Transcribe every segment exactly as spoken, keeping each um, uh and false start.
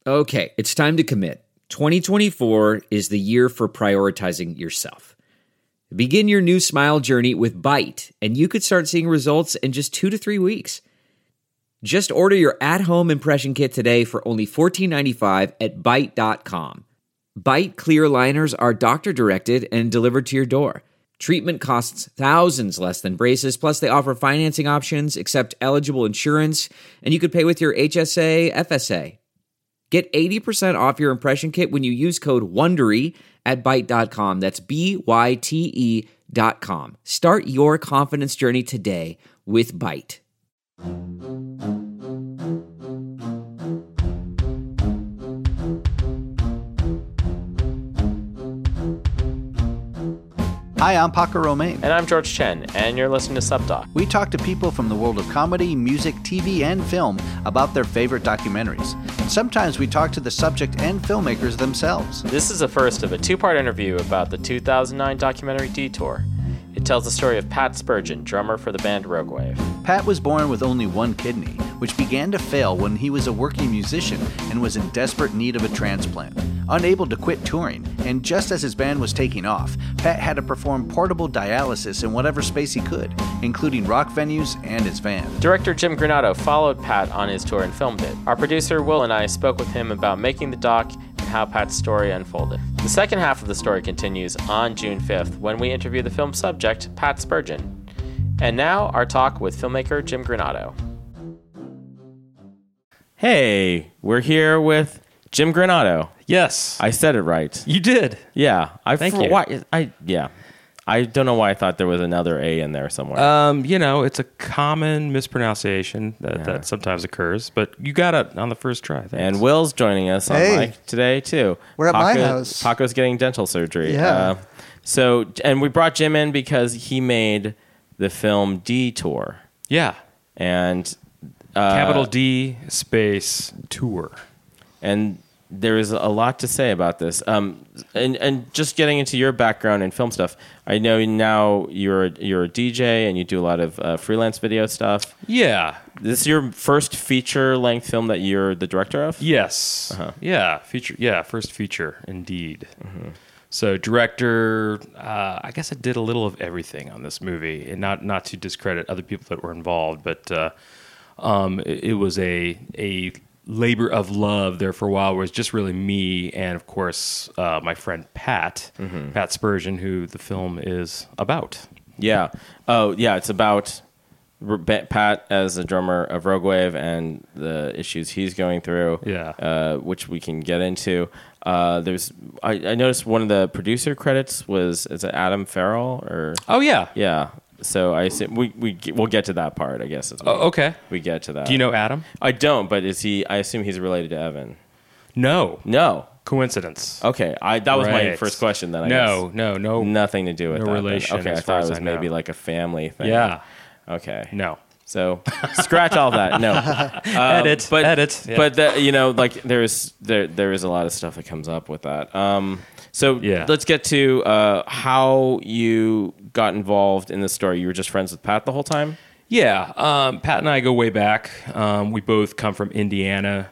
Okay, it's time to commit. twenty twenty-four is the year for prioritizing yourself. Begin your new smile journey with Byte, and you could start seeing results in just two to three weeks. Just order your at-home impression kit today for only fourteen ninety-five at byte dot com. Byte clear aligners are doctor-directed and delivered to your door. Treatment costs thousands less than braces, plus they offer financing options, accept eligible insurance, and you could pay with your H S A, F S A. Get eighty percent off your impression kit when you use code WONDERY at byte dot com. That's B Y T E dot com. Start your confidence journey today with Byte. Hi, I'm Paco Romain. And I'm George Chen, and you're listening to Subdoc. We talk to people from the world of comedy, music, T V, and film about their favorite documentaries. And sometimes we talk to the subject and filmmakers themselves. This is the first of a two-part interview about the two thousand nine documentary Detour. It tells the story of Pat Spurgeon, drummer for the band Rogue Wave. Pat was born with only one kidney, which began to fail when he was a working musician and was in desperate need of a transplant. Unable to quit touring, and just as his band was taking off, Pat had to perform portable dialysis in whatever space he could, including rock venues and his van. Director Jim Granado followed Pat on his tour and filmed it. Our producer Will and I spoke with him about making the doc and how Pat's story unfolded. The second half of the story continues on June fifth when we interview the film subject, Pat Spurgeon. And now, our talk with filmmaker Jim Granado. Hey, we're here with Jim Granado. Yes. I said it right. You did. Yeah. I Thank for, you. Why, I, yeah. I don't know why I thought there was another A in there somewhere. Um, you know, it's a common mispronunciation that, Yeah. that sometimes occurs, but you got it on the first try. Thanks. And Will's joining us Hey. on mic today, too. We're at my Paco- house. Paco's getting dental surgery. Yeah. Uh, so, and we brought Jim in because he made the film Detour. Yeah. And uh, Capital D space tour. And there is a lot to say about this. Um, and, and just getting into your background in film stuff, I know now you're a, you're a D J and you do a lot of uh, freelance video stuff. Yeah. This is your first feature-length film that you're the director of? Yes. Uh-huh. Yeah. Feature. Yeah. First feature, indeed. Mm-hmm. So director, uh, I guess I did a little of everything on this movie, and not not to discredit other people that were involved, but uh, um, it, it was a a labor of love there for a while, where it was just really me and, of course, uh, my friend Pat, mm-hmm. Pat Spurgeon, who the film is about. Yeah. Oh, yeah. It's about Pat as a drummer of Rogue Wave and the issues he's going through. Yeah. Uh, which we can get into. Uh, there's. I, I noticed one of the producer credits was is it Adam Farrell or? Oh yeah. Yeah. So I assume we we we'll get to that part. I guess. As we, Oh, okay. We get to that. Do you know Adam? I don't, but is he? I assume he's related to Evan. No. No. Coincidence. Okay. I that was my Right. first question. Then I No, guess. no, no. Nothing to do with no that. then. relation Okay. I as far thought it as was I know. maybe like a family thing. Yeah. Okay. No. So scratch all that. No. Um, Edit, But, edit, yeah. But the, you know, like there's there there is a lot of stuff that comes up with that. Um, so Yeah. let's get to uh, how you got involved in the story. You were just friends with Pat the whole time? Yeah, um, Pat and I go way back. Um, we both come from Indiana.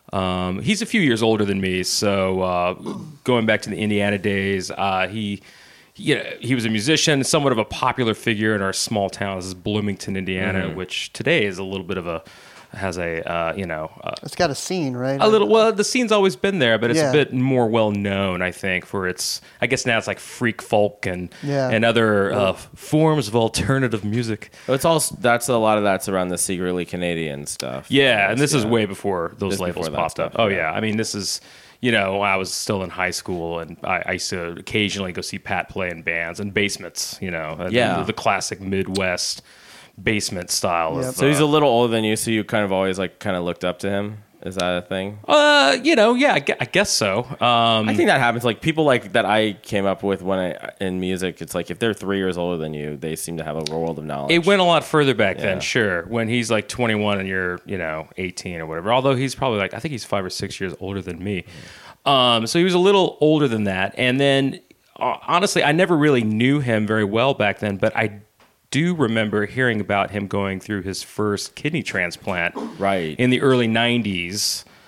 Um, he's a few years older than me, so uh, going back to the Indiana days, uh, he, you know, he was a musician, somewhat of a popular figure in our small town. This is Bloomington, Indiana, Mm-hmm. which today is a little bit of a has a uh, you know. Uh, It's got a scene, right? A little. Well, the scene's always been there, but it's Yeah. a bit more well known, I think, for its. I guess now it's like freak folk and Yeah. and other uh, forms of alternative music. It's all that's a lot of that's around the secretly Canadian stuff. Yeah, and this is Yeah. way before those Just labels before that popped stuff, up. Oh yeah. yeah, I mean this is. You know, I was still in high school, and I, I used to occasionally go see Pat play in bands and basements. You know, and Yeah. the, the classic Midwest basement style. Yep. Of, So he's uh, a little older than you, so you kind of always like kind of looked up to him. Is that a thing? uh, you know, yeah, I gue- I guess so. Um, I think that happens. Like people like that I came up with when I in music. It's like if they're three years older than you, they seem to have a world of knowledge. It went a lot further back Yeah. then, sure. When he's like twenty-one and you're, you know, eighteen or whatever. Although he's probably like, I think he's five or six years older than me. Um, so he was a little older than that. And then, uh, honestly, I never really knew him very well back then, but I do remember hearing about him going through his first kidney transplant Right. in the early nineties.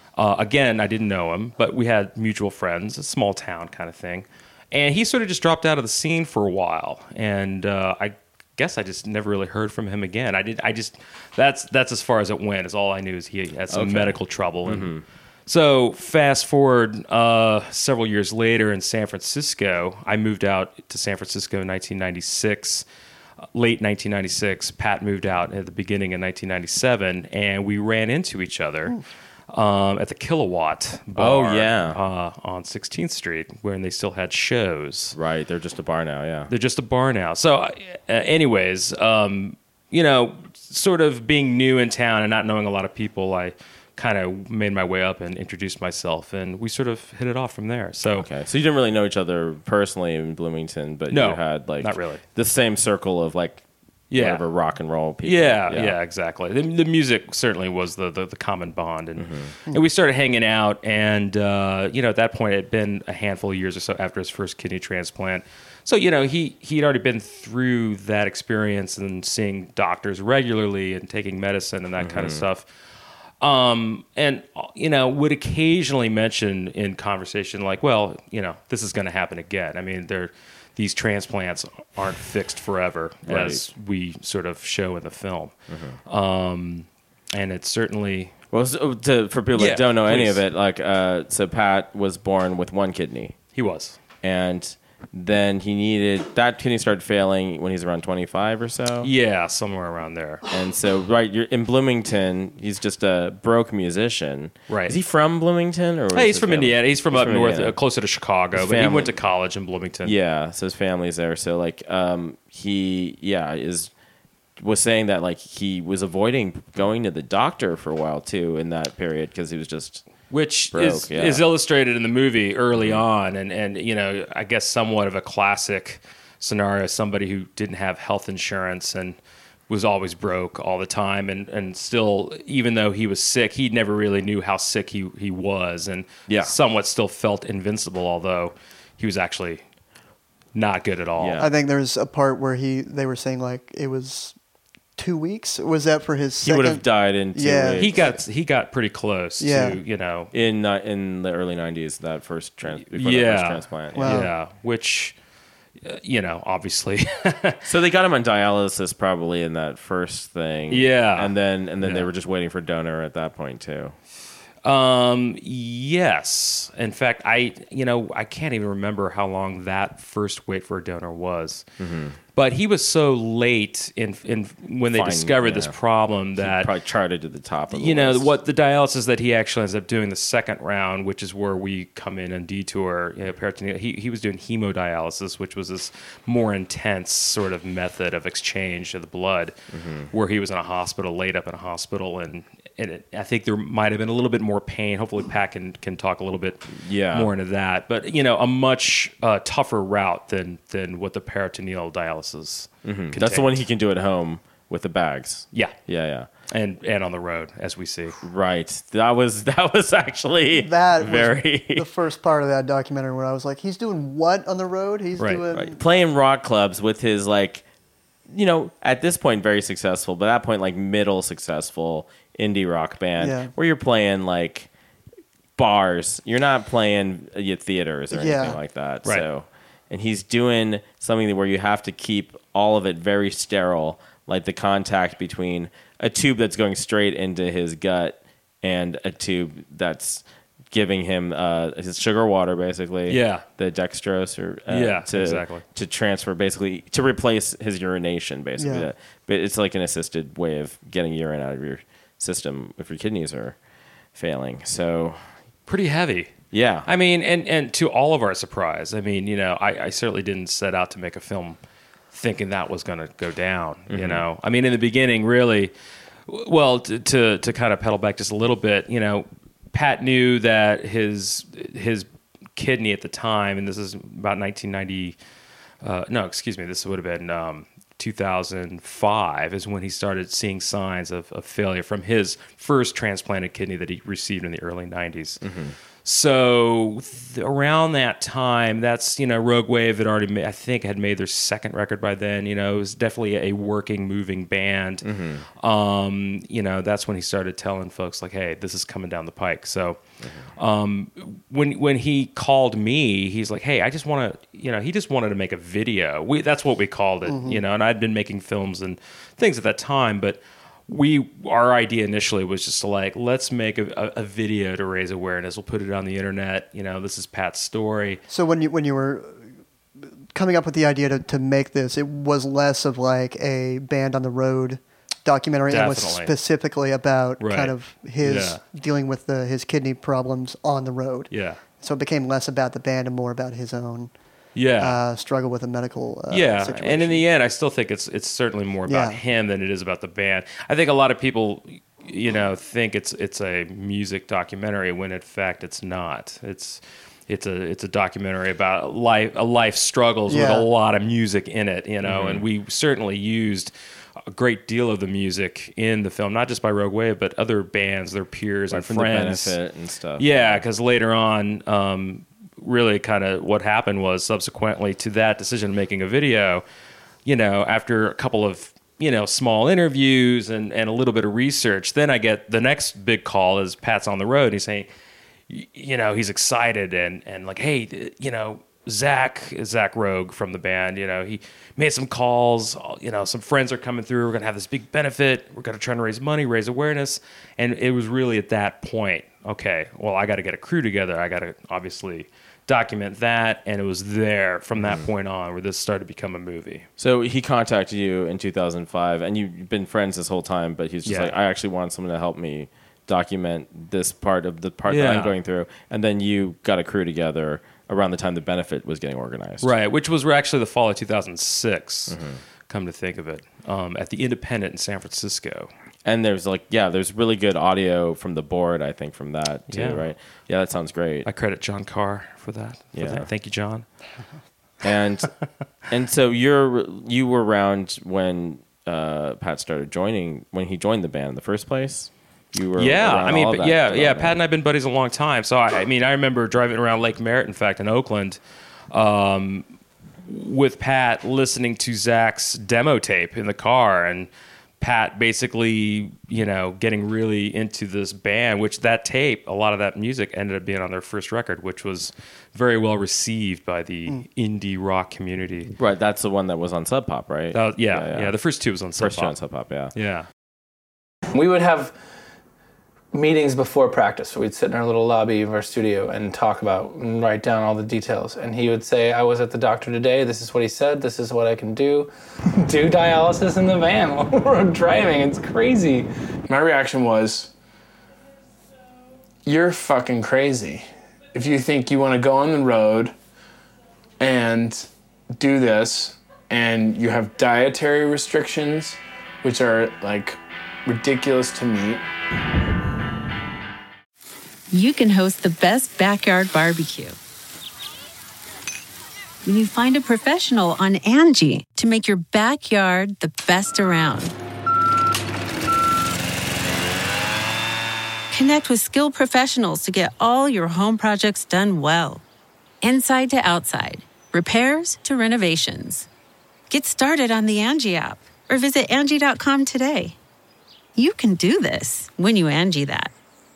Uh, again, I didn't know him, but we had mutual friends, a small town kind of thing. And he sort of just dropped out of the scene for a while. And uh, I guess I just never really heard from him again. I did. I just that's that's as far as it went. Is all I knew is he had some Okay. medical trouble. And Mm-hmm. so fast forward uh, several years later in San Francisco, I moved out to San Francisco in nineteen ninety-six. Late nineteen ninety-six, Pat moved out at the beginning of nineteen ninety-seven, and we ran into each other um, at the Kilowatt Bar Oh, yeah. uh, on sixteenth Street, where they still had shows. Right, they're just a bar now, yeah. They're just a bar now. So, uh, anyways, um, you know, sort of being new in town and not knowing a lot of people, I kind of made my way up and introduced myself, and we sort of hit it off from there. So, Okay, so you didn't really know each other personally in Bloomington, but No, you had like not really. the same circle of like Yeah. whatever rock and roll people. Yeah, yeah, exactly. The, the music certainly was the, the, the common bond, and and we started hanging out. And uh, you know, at that point, it had been a handful of years or so after his first kidney transplant. So you know, he he had already been through that experience and seeing doctors regularly and taking medicine and that kind of stuff. Um, and you know, would occasionally mention in conversation like, well, you know, this is going to happen again. I mean, they're. These transplants aren't fixed forever, Right. as we sort of show in the film. Um, and it's certainly Well, so to, for people Yeah, that don't know any please. of it, like, uh, so Pat was born with one kidney, he was. and then he needed that kidney started failing when he's around twenty-five or so. Yeah, somewhere around there. And so, right, you're in Bloomington. He's just a broke musician. Right. Is he from Bloomington or? was Hey, he's his from family- Indiana. He's from He's up from north, Indiana. uh, closer to Chicago, His but he family- went to college in Bloomington. Yeah, so his family's there. So like, um, he yeah is was saying that like he was avoiding going to the doctor for a while too in that period because he was just Which Broke, is yeah. is illustrated in the movie early on, and and you know, I guess somewhat of a classic scenario. Somebody who didn't have health insurance and was always broke all the time, and and still, even though he was sick, he never really knew how sick he he was, and Yeah. somewhat still felt invincible, although he was actually not good at all. Yeah. I think there's a part where he they were saying like it was two weeks. Was that for his he second? would have died in two Yeah. weeks. He got he got pretty close Yeah. to, you know, in uh, in the early nineties that first trans before yeah, that first transplant. Yeah. Wow. yeah, which uh, you know, obviously. So they got him on dialysis probably in that first thing. Yeah. and then and then they Yeah. were just waiting for donor at that point too. Um. Yes. In fact, I you know I can't even remember how long that first wait for a donor was. But he was so late in in when they Fine, discovered this yeah. problem that Probably charted to the top of the you know list. what the dialysis that he actually ends up doing the second round, which is where we come in and detour. You know, peritoneal. He he was doing hemodialysis, which was this more intense sort of method of exchange of the blood, where he was in a hospital, laid up in a hospital, and and it, I think there might have been a little bit more pain. Hopefully, Pat can can talk a little bit Yeah. more into that. But you know, a much uh, tougher route than than what the peritoneal dialysis. Mm-hmm. That's the one he can do at home with the bags. Yeah, Yeah, yeah. and and on the road as we see. Right. That was that was actually That very was the first part of that documentary where I was like, he's doing what on the road? He's Right, doing right. Playing rock clubs with his like, you know, at this point very successful, but at that point like middle successful indie rock band Yeah. where you're playing like bars. You're not playing uh, theaters or Yeah. anything like that. Right. So, and he's doing something where you have to keep all of it very sterile, like the contact between a tube that's going straight into his gut and a tube that's giving him uh, his sugar water, basically. Yeah. The dextrose, or uh, Yeah, to, exactly. to transfer, basically to replace his urination, basically. Yeah. But it's like an assisted way of getting urine out of your system if your kidneys are failing. So, Pretty heavy. yeah. I mean, and, and to all of our surprise, I mean, you know, I, I certainly didn't set out to make a film thinking that was going to go down, you know. I mean, in the beginning, really, w- well, to, to to kind of pedal back just a little bit, you know, Pat knew that his his kidney at the time, and this is about nineteen ninety, uh, no, excuse me, this would have been um, two thousand five is when he started seeing signs of, of failure from his first transplanted kidney that he received in the early nineties. So th- around that time, that's, you know, Rogue Wave had already, ma- I think, had made their second record by then. You know, it was definitely a working, moving band. Mm-hmm. Um, you know, that's when he started telling folks like, "Hey, this is coming down the pike." So mm-hmm. um, when when he called me, he's like, "Hey, I just want to," you know, he just wanted to make a video. We that's what we called it, mm-hmm. you know. And I'd been making films and things at that time, but. We our idea initially was just to like, let's make a, a, a video to raise awareness. We'll put it on the internet. You know, this is Pat's story. So when you when you were coming up with the idea to, to make this, it was less of like a band on the road documentary. Definitely. It was specifically about right. kind of his yeah. dealing with the, his kidney problems on the road. Yeah. So it became less about the band and more about his own. Yeah, uh, struggle with a medical uh, yeah, situation. And in the end, I still think it's it's certainly more about yeah. him than it is about the band. I think a lot of people, you know, think it's it's a music documentary when in fact it's not. It's it's a it's a documentary about life, a life struggles yeah. with a lot of music in it, you know. Mm-hmm. And we certainly used a great deal of the music in the film, not just by Rogue Wave, but other bands, their peers right, and from friends, the benefit and stuff. Yeah, because later on. Um, really kind of what happened was subsequently to that decision of making a video, you know, after a couple of, you know, small interviews and, and a little bit of research, then I get the next big call is Pat's on the road. And he's saying, you know, he's excited and, and like, hey, you know, Zach, Zach Rogue from the band, you know, he made some calls, you know, some friends are coming through. We're going to have this big benefit. We're going to try to raise money, raise awareness. And it was really at that point, okay, well, I got to get a crew together. I got to obviously document that, and it was there from that mm. point on where this started to become a movie. So he contacted you in two thousand five, and you've been friends this whole time, but he's just yeah. like, I actually want someone to help me document this part of the part yeah. that I'm going through. And then you got a crew together around the time the benefit was getting organized. Right, which was actually the fall of two thousand six, mm-hmm. come to think of it, um, at the Independent in San Francisco. And there's like, yeah, there's really good audio from the board, I think, from that too, yeah. right? Yeah, that sounds great. I credit John Carr for that. For yeah. that. Thank you, John. And and so you're you were around when uh, Pat started joining, when he joined the band in the first place? You were yeah, around I mean, all but that yeah, yeah. development. Pat and I've been buddies a long time. So I, I mean, I remember driving around Lake Merritt, in fact, in Oakland, um, with Pat, listening to Zach's demo tape in the car, and Pat basically, you know, getting really into this band. Which that tape, a lot of that music ended up being on their first record, which was very well received by the mm. indie rock community. Right, that's the one that was on Sub Pop, right? Uh, yeah, yeah, yeah, yeah. The first two was on Sub first Pop. two on Sub Pop, yeah. Yeah. We would have meetings before practice. We'd sit in our little lobby of our studio and talk about and write down all the details. And he would say, I was at the doctor today. This is what he said. This is what I can do. Do dialysis in the van while we're driving. It's crazy. My reaction was, you're fucking crazy. If you think you want to go on the road and do this and you have dietary restrictions, which are like ridiculous to meet. You can host the best backyard barbecue when you find a professional on Angie to make your backyard the best around. Connect with skilled professionals to get all your home projects done well. Inside to outside, repairs to renovations. Get started on the Angie app or visit Angie dot com today. You can do this when you Angie that.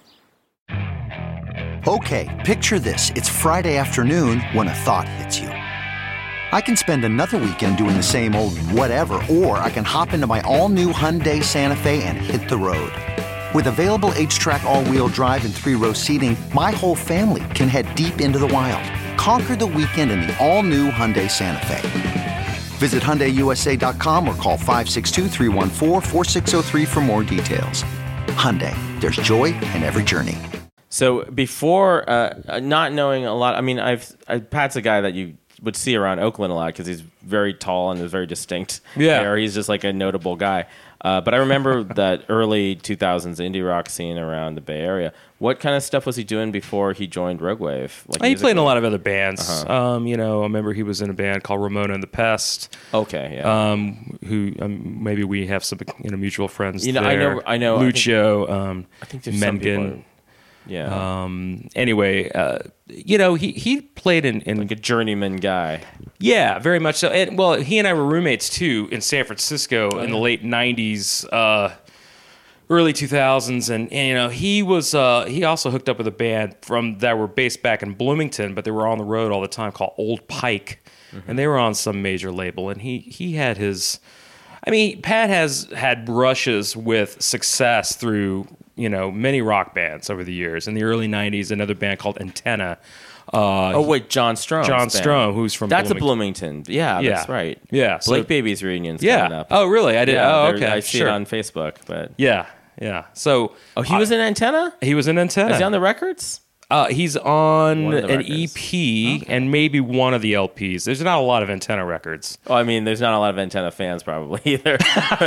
Okay, picture this. It's Friday afternoon when a thought hits you. I can spend another weekend doing the same old whatever, or I can hop into my all-new Hyundai Santa Fe and hit the road. With available H-Track all-wheel drive and three-row seating, my whole family can head deep into the wild. Conquer the weekend in the all-new Hyundai Santa Fe. Visit Hyundai U S A dot com or call five six two, three one four, four six zero three for more details. Hyundai, there's joy in every journey. So before, uh, not knowing a lot, I mean, I've I, Pat's a guy that you would see around Oakland a lot because he's very tall and is very distinct. Yeah. Hair. He's just like a notable guy. Uh, but I remember that early two thousands indie rock scene around the Bay Area. What kind of stuff was he doing before he joined Rogue Wave? Like he played in a lot of other bands. Uh-huh. Um, you know, I remember he was in a band called Ramona and the Pest. Okay, yeah. Um, who um, maybe we have some you know mutual friends. You know, there. I know, I know. Lucio, um, I think there's some people Mengen. Yeah. Um, anyway, uh, you know, he, he played in, in like a journeyman guy. Yeah, very much so. And well, he and I were roommates too in San Francisco oh, in the late nineties, uh, early two thousands, and, and you know, he was uh, he also hooked up with a band from that were based back in Bloomington, but they were on the road all the time called Old Pike, mm-hmm. and they were on some major label. And he he had his, I mean, Pat has had brushes with success through, you know, many rock bands over the years. In the early nineties, another band called Antenna. Uh, oh wait, John Strom. John Strom, who's from that's Bloomington. a Bloomington. Yeah, yeah, that's right. Yeah, Blake so, Baby's reunion's yeah. coming up. Oh, really? I did. Yeah, oh, okay. I see sure. it on Facebook, but yeah, yeah. So, oh, he was in Antenna. He was in Antenna. Is he on the records? Uh, he's on an records. E P okay. and maybe one of the L Ps. There's not a lot of Antenna records. Oh, I mean, there's not a lot of Antenna fans probably either.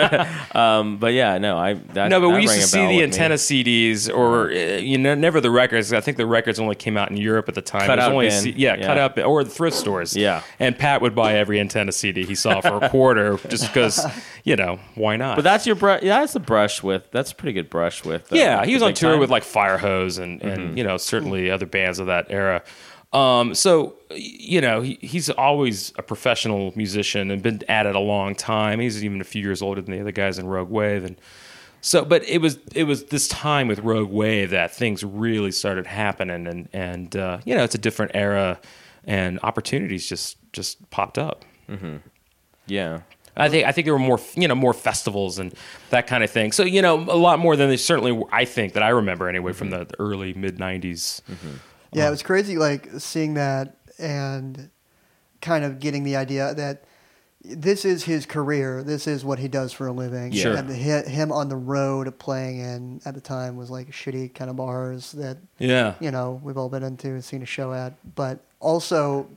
um, but yeah, no, I that, no, but that we used to see the Antenna me. C Ds, or uh, you know, never the records. I think the records only came out in Europe at the time. Cut out only bin. C- yeah, yeah, cut out, or the thrift stores. Yeah, and Pat would buy every Antenna C D he saw for a quarter, just because, you know, why not? But that's your brush. Yeah, that's a brush with. That's a pretty good brush with. Uh, yeah, he was on tour time. with like Firehose and and mm-hmm. you know, certainly other bands of that era. Um, so, you know, he, he's always a professional musician and been at it a long time. He's even a few years older than the other guys in Rogue Wave. And so, but it was, it was this time with Rogue Wave that things really started happening, and, and, uh, you know, it's a different era and opportunities just, just popped up. Mm-hmm. Yeah. I think I think there were more, you know, more festivals and that kind of thing. So, you know, a lot more than they certainly, I think, that I remember anyway, from the early mid nineties. Mm-hmm. Yeah, it was crazy, like seeing that and kind of getting the idea that this is his career. This is what he does for a living. Sure. And the, him on the road playing in, at the time, was like shitty kind of bars that, yeah, you know, we've all been into and seen a show at. But also,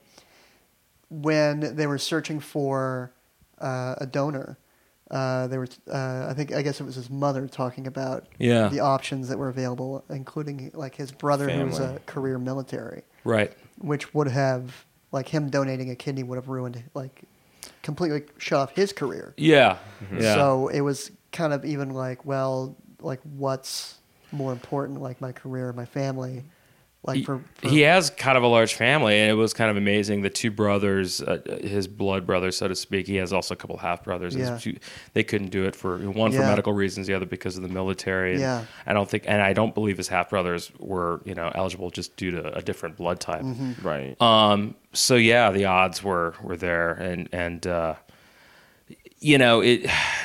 when they were searching for uh, a donor, uh, they were, uh, I think, I guess it was his mother talking about yeah. the options that were available, including like his brother, Family. who was a career military. Right. Which would have, like him donating a kidney would have ruined, like, completely shut off his career. Yeah. Mm-hmm. yeah. So it was kind of even like, well, like what's more important, like my career, my family. Like he, for, for he has kind of a large family, and it was kind of amazing. The two brothers, uh, his blood brothers, so to speak. He has also a couple half brothers. Yeah. They couldn't do it for one for yeah. medical reasons, the other because of the military. And yeah. I don't think, and I don't believe his half brothers were, you know, eligible just due to a different blood type. Mm-hmm. Right. Um. So yeah, the odds were were there, and and uh, you know it.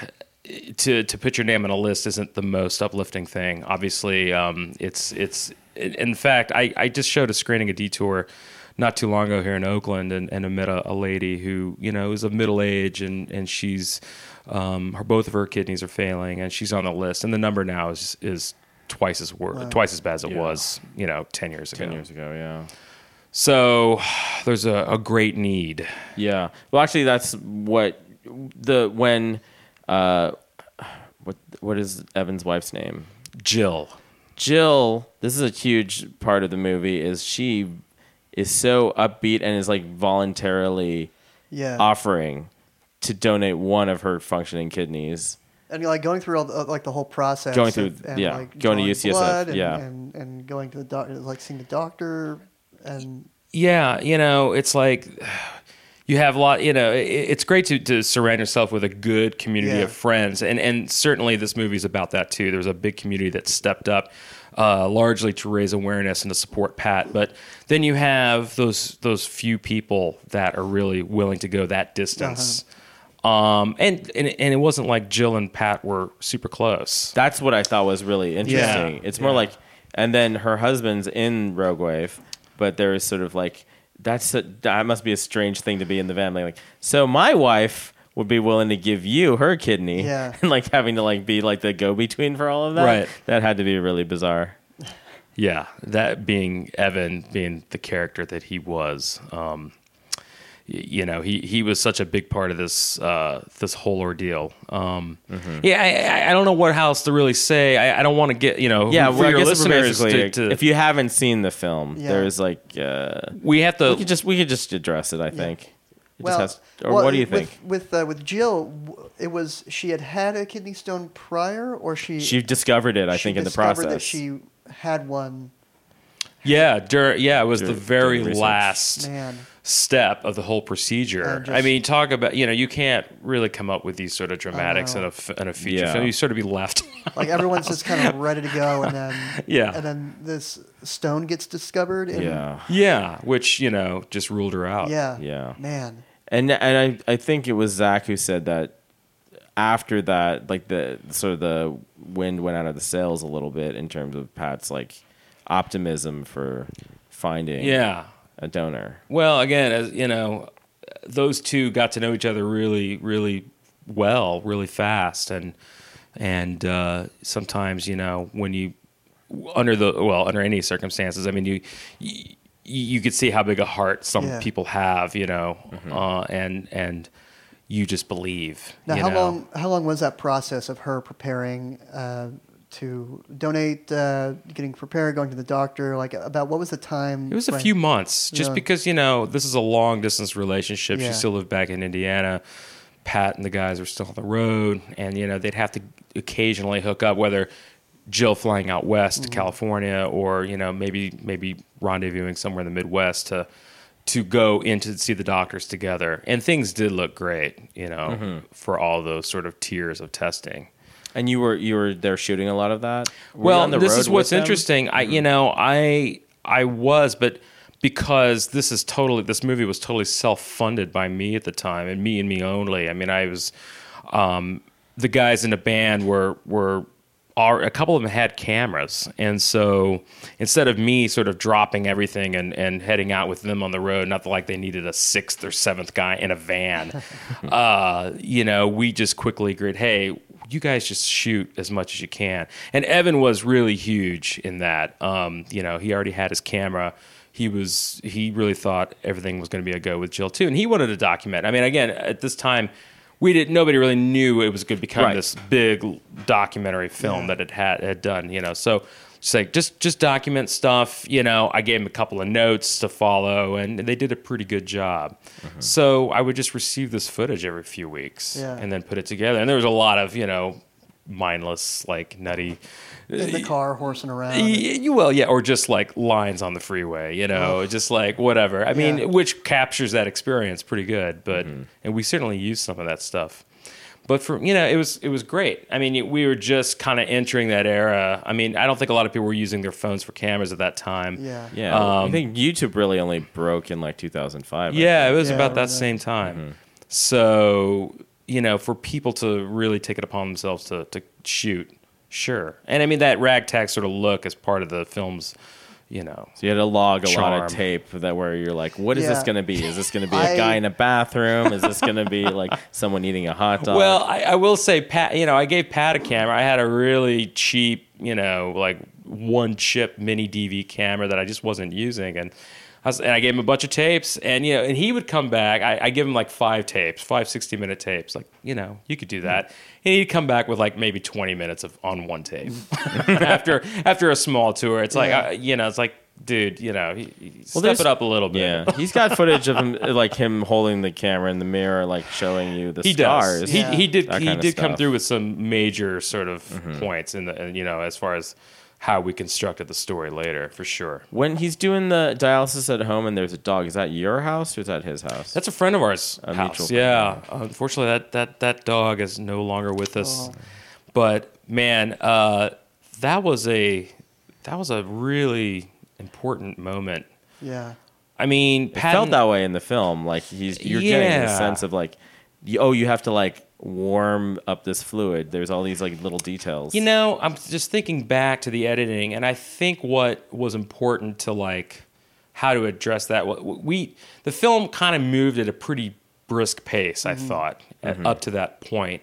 To to put your name on a list isn't the most uplifting thing. Obviously, um, it's it's. In fact, I, I just showed a screening of Detour not too long ago here in Oakland, and, and I met a, a lady who, you know, is of middle age, and and she's um, her both of her kidneys are failing, and she's on the list, and the number now is is twice as wor- wow. twice as bad as it Yeah. was, you know, ten years ago. Ten years ago, yeah. So there's a, a great need. Yeah. Well, actually, that's what the when uh, what what is Evan's wife's name? Jill. Jill, this is a huge part of the movie, is she is so upbeat and is like voluntarily yeah. offering to donate one of her functioning kidneys. And like going through all the, like the whole process, Going through, of, and yeah, like going to drawing U C S F, blood and, yeah. and, and going to the doctor, like seeing the doctor, and Yeah, you know, it's like you have a lot, you know, it, it's great to, to surround yourself with a good community Yeah. of friends. And, and certainly this movie is about that too. There was a big community that stepped up uh, largely to raise awareness and to support Pat. But then you have those those few people that are really willing to go that distance. Uh-huh. Um, and, and and it wasn't like Jill and Pat were super close. That's what I thought was really interesting. Yeah. It's more Yeah. like, and then her husband's in Rogue Wave, but there is sort of like, that's a, that must be a strange thing to be in the family. Like, so my wife would be willing to give you her kidney, Yeah. and like having to like be like the go-between for all of that. Right. That had to be really bizarre. Yeah, that being Evan, being the character that he was, um, y- you know, he, he was such a big part of this uh, this whole ordeal. Um, Mm-hmm. Yeah, I, I- I don't know what else to really say. I, I don't want to get, you know, Yeah, for well, I your guess we're listeners basically, to, to if you haven't seen the film, Yeah. there's like uh, we have to. we could just we could just address it. I think. It well, just has, or well, what do you with, think? With uh, with Jill, w- it was she had had a kidney stone prior, or she She discovered it, I she think, in the discovered process. that she had one Yeah, dur- yeah, it was Dur- the very during research. last Man. step of the whole procedure. And just- I mean, talk about, you know, you can't really come up with these sort of dramatics in know. a, f- in a feature Yeah. film. You sort of be left. Like everyone's just kind of ready to go, and then Yeah. and then this stone gets discovered. And Yeah. Yeah, which, you know, just ruled her out. yeah, Yeah. man. And and I, I think it was Zach who said that after that, like the sort of the wind went out of the sails a little bit in terms of Pat's like optimism for finding Yeah. a donor. Well, again, as you know, those two got to know each other really, really well, really fast, and and uh, sometimes, you know, when you under the well, under any circumstances, I mean, you you, you could see how big a heart some Yeah. people have, you know, uh, and and you just believe. Now, you how know. long how long was that process of her preparing uh, to donate, uh, getting prepared, going to the doctor? Like, about what was the time? It was a frame? few months, just Yeah. because, you know, this is a long distance relationship. Yeah. She still lived back in Indiana. Pat and the guys were still on the road, and you know they'd have to occasionally hook up, whether Jill flying out west Mm-hmm. to California, or you know maybe maybe rendezvousing somewhere in the Midwest to to go in to see the doctors together. And things did look great, you know, Mm-hmm. for all those sort of tiers of testing. And you were you were there shooting a lot of that. Were you Well, on the this road is what's with them? interesting. I, you know, I I was, but because this is totally this movie was totally self-funded by me at the time, and me and me only. I mean, I was um, the guys in the band were were. Are, a couple of them had cameras, and so instead of me sort of dropping everything and, and heading out with them on the road, not like they needed a sixth or seventh guy in a van, uh, you know, we just quickly agreed, hey, you guys just shoot as much as you can. And Evan was really huge in that. Um, you know, he already had his camera. He was he really thought everything was going to be a go with Jill too, and he wanted to document. I mean, again, at this time, we didn't. Nobody really knew it was going to become Right. this big documentary film that it had had done. You know, so just like just just document stuff. You know, I gave him a couple of notes to follow, and they did a pretty good job. So I would just receive this footage every few weeks, Yeah. and then put it together. And there was a lot of you know mindless, like nutty. in the car, horsing around. Y- You will, yeah, or just like lines on the freeway, you know, just like whatever. I mean, Yeah. which captures that experience pretty good. But and we certainly used some of that stuff. But for you know, it was it was great. I mean, we were just kind of entering that era. I mean, I don't think a lot of people were using their phones for cameras at that time. Yeah. Yeah, Um, I think YouTube really only broke in like two thousand five. I Yeah, it was Yeah, I about that remember same time. So, you know, for people to really take it upon themselves to, to shoot, sure. And I mean, that ragtag sort of look as part of the film's, you know. So you had to log a lot Charm. of tape that where you're like, what is this Yeah. going to be? Is this going to be a I- guy in a bathroom? Is this going to be like someone eating a hot dog? Well, I, I will say, Pat, you know, I gave Pat a camera. I had a really cheap, you know, like one chip mini D V camera that I just wasn't using. And I, was, and I gave him a bunch of tapes, and, you know, and he would come back. I, I give him like five tapes, five sixty minute tapes. Like, you know, you could do that. And he'd come back with like maybe twenty minutes of on one tape after after a small tour. It's like, Yeah. uh, you know, it's like, dude, you know, he, he step there's- it up a little bit. yeah, he's got footage of him, like him holding the camera in the mirror, like showing you the He stars. does. Yeah. He he did That he kind of did come stuff. through with some major sort of points in the you know as far as how we constructed the story later for sure. When he's doing the dialysis at home and there's a dog, is that your house or is that his house? That's a friend of ours. A house. mutual friend, Yeah. Unfortunately, that that that dog is no longer with us. Oh. But man, uh, that was a that was a really important moment. Yeah. I mean, It Patton, felt that way in the film. Like he's you're getting the Yeah. sense of like, you, oh, you have to like warm up this fluid. There's all these like little details. You know, I'm just thinking back to the editing, and I think what was important to like how to address that. what- We the film kind of moved at a pretty brisk pace, I thought, at, up to that point.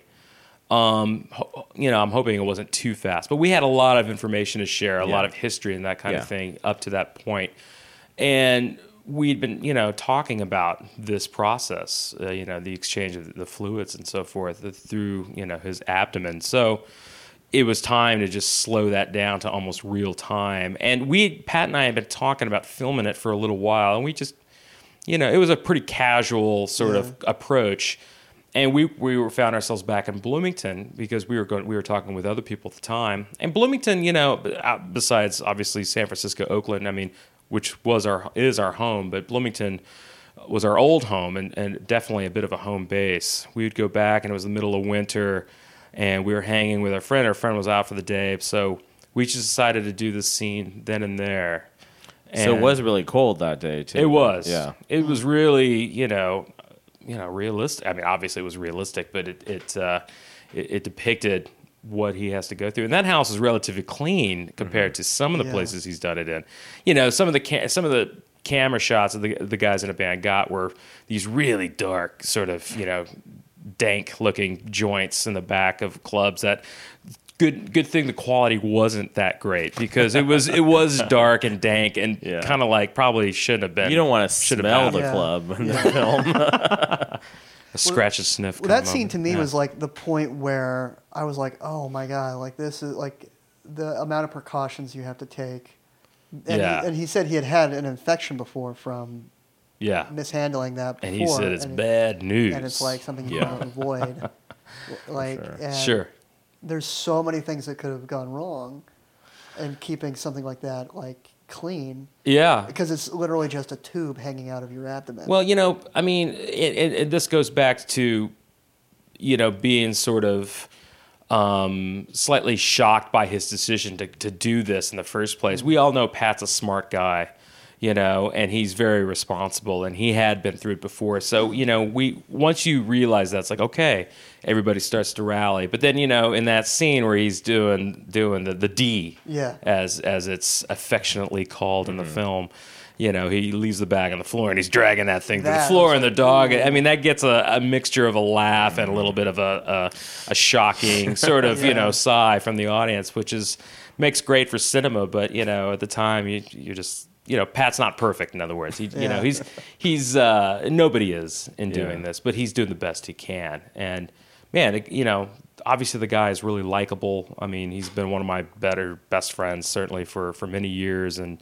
Um, ho- you know, I'm hoping it wasn't too fast, but we had a lot of information to share, a lot Yeah. of history and that kind Yeah. of thing up to that point, and we'd been, you know, talking about this process, uh, you know, the exchange of the fluids and so forth uh, through, you know, his abdomen. So it was time to just slow that down to almost real time. And we, Pat and I had been talking about filming it for a little while, and we just, you know, it was a pretty casual sort of approach. And we we were found ourselves back in Bloomington because we were going we were talking with other people at the time. And Bloomington, you know, b- out- besides obviously San Francisco, Oakland, I mean, which was our is our home, but Bloomington was our old home and, and definitely a bit of a home base. We would go back, and it was the middle of winter, and we were hanging with our friend. Our friend was out for the day, so we just decided to do this scene then and there. And so it was really cold that day too. It was. Yeah. It was really, you know, you know, realistic. I mean, obviously it was realistic, but it it uh, it, it depicted what he has to go through. And that house is relatively clean compared to some of the Yeah. places he's done it in. You know, some of the ca- some of the camera shots of the the guys in a band got were these really dark, sort of, you know, dank looking joints in the back of clubs that good good thing the quality wasn't that great, because it was it was dark and dank and Yeah. kind of like probably shouldn't have been. You don't want to should have smell been the Yeah. club in the film. a scratch and sniff. Well, kind that of scene moment. to me Yeah. was like the point where I was like, oh my god, like this is like the amount of precautions you have to take. And, Yeah. he, and he said he had had an infection before from yeah, mishandling that before. and he said it's and it- bad news, and it's like something you Yeah. want to avoid. Like, and Sure. there's so many things that could have gone wrong, and keeping something like that like clean, Yeah. because it's literally just a tube hanging out of your abdomen. Well, you know, I mean, it, it, it, this goes back to, you know, being sort of um, slightly shocked by his decision to, to do this in the first place. We all know Pat's a smart guy, you know, and he's very responsible, and he had been through it before. So, you know, we once you realize that, it's like, okay, everybody starts to rally. But then, you know, in that scene where he's doing doing the, the D, Yeah. as as it's affectionately called in the film, you know, he leaves the bag on the floor and he's dragging that thing to That the floor, was and the like, dog. ooh. I mean, that gets a, a mixture of a laugh and a little bit of a a, a shocking sort of, you know, sigh from the audience, which is makes great for cinema. But you know, at the time, you you just. You know, Pat's not perfect. In other words, he, you Yeah. know, he's he's uh, nobody is in doing Yeah. this, but he's doing the best he can. And man, it, you know, obviously the guy is really likable. I mean, he's been one of my better best friends certainly for, for many years, and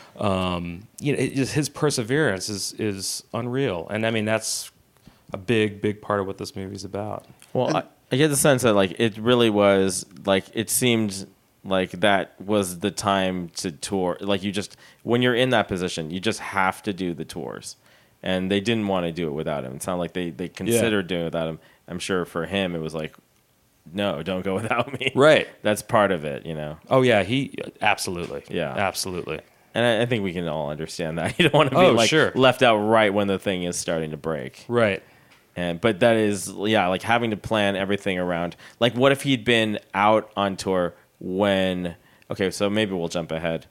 um, you know, it just, his perseverance is is unreal. And I mean, that's a big big part of what this movie's about. Well, I, I get the sense that like it really was like it seemed like that was the time to tour. Like you just when you're in that position, you just have to do the tours, and they didn't want to do it without him. It sounded like they they considered doing it without him. I'm sure for him it was like, no, don't go without me. Right. That's part of it, you know. Oh yeah, he absolutely. Yeah. absolutely. And I, I think we can all understand that. You don't want to be Oh, like sure. left out right when the thing is starting to break. Right. And but that is yeah, like having to plan everything around. Like what if he'd been out on tour when okay, so maybe we'll jump ahead.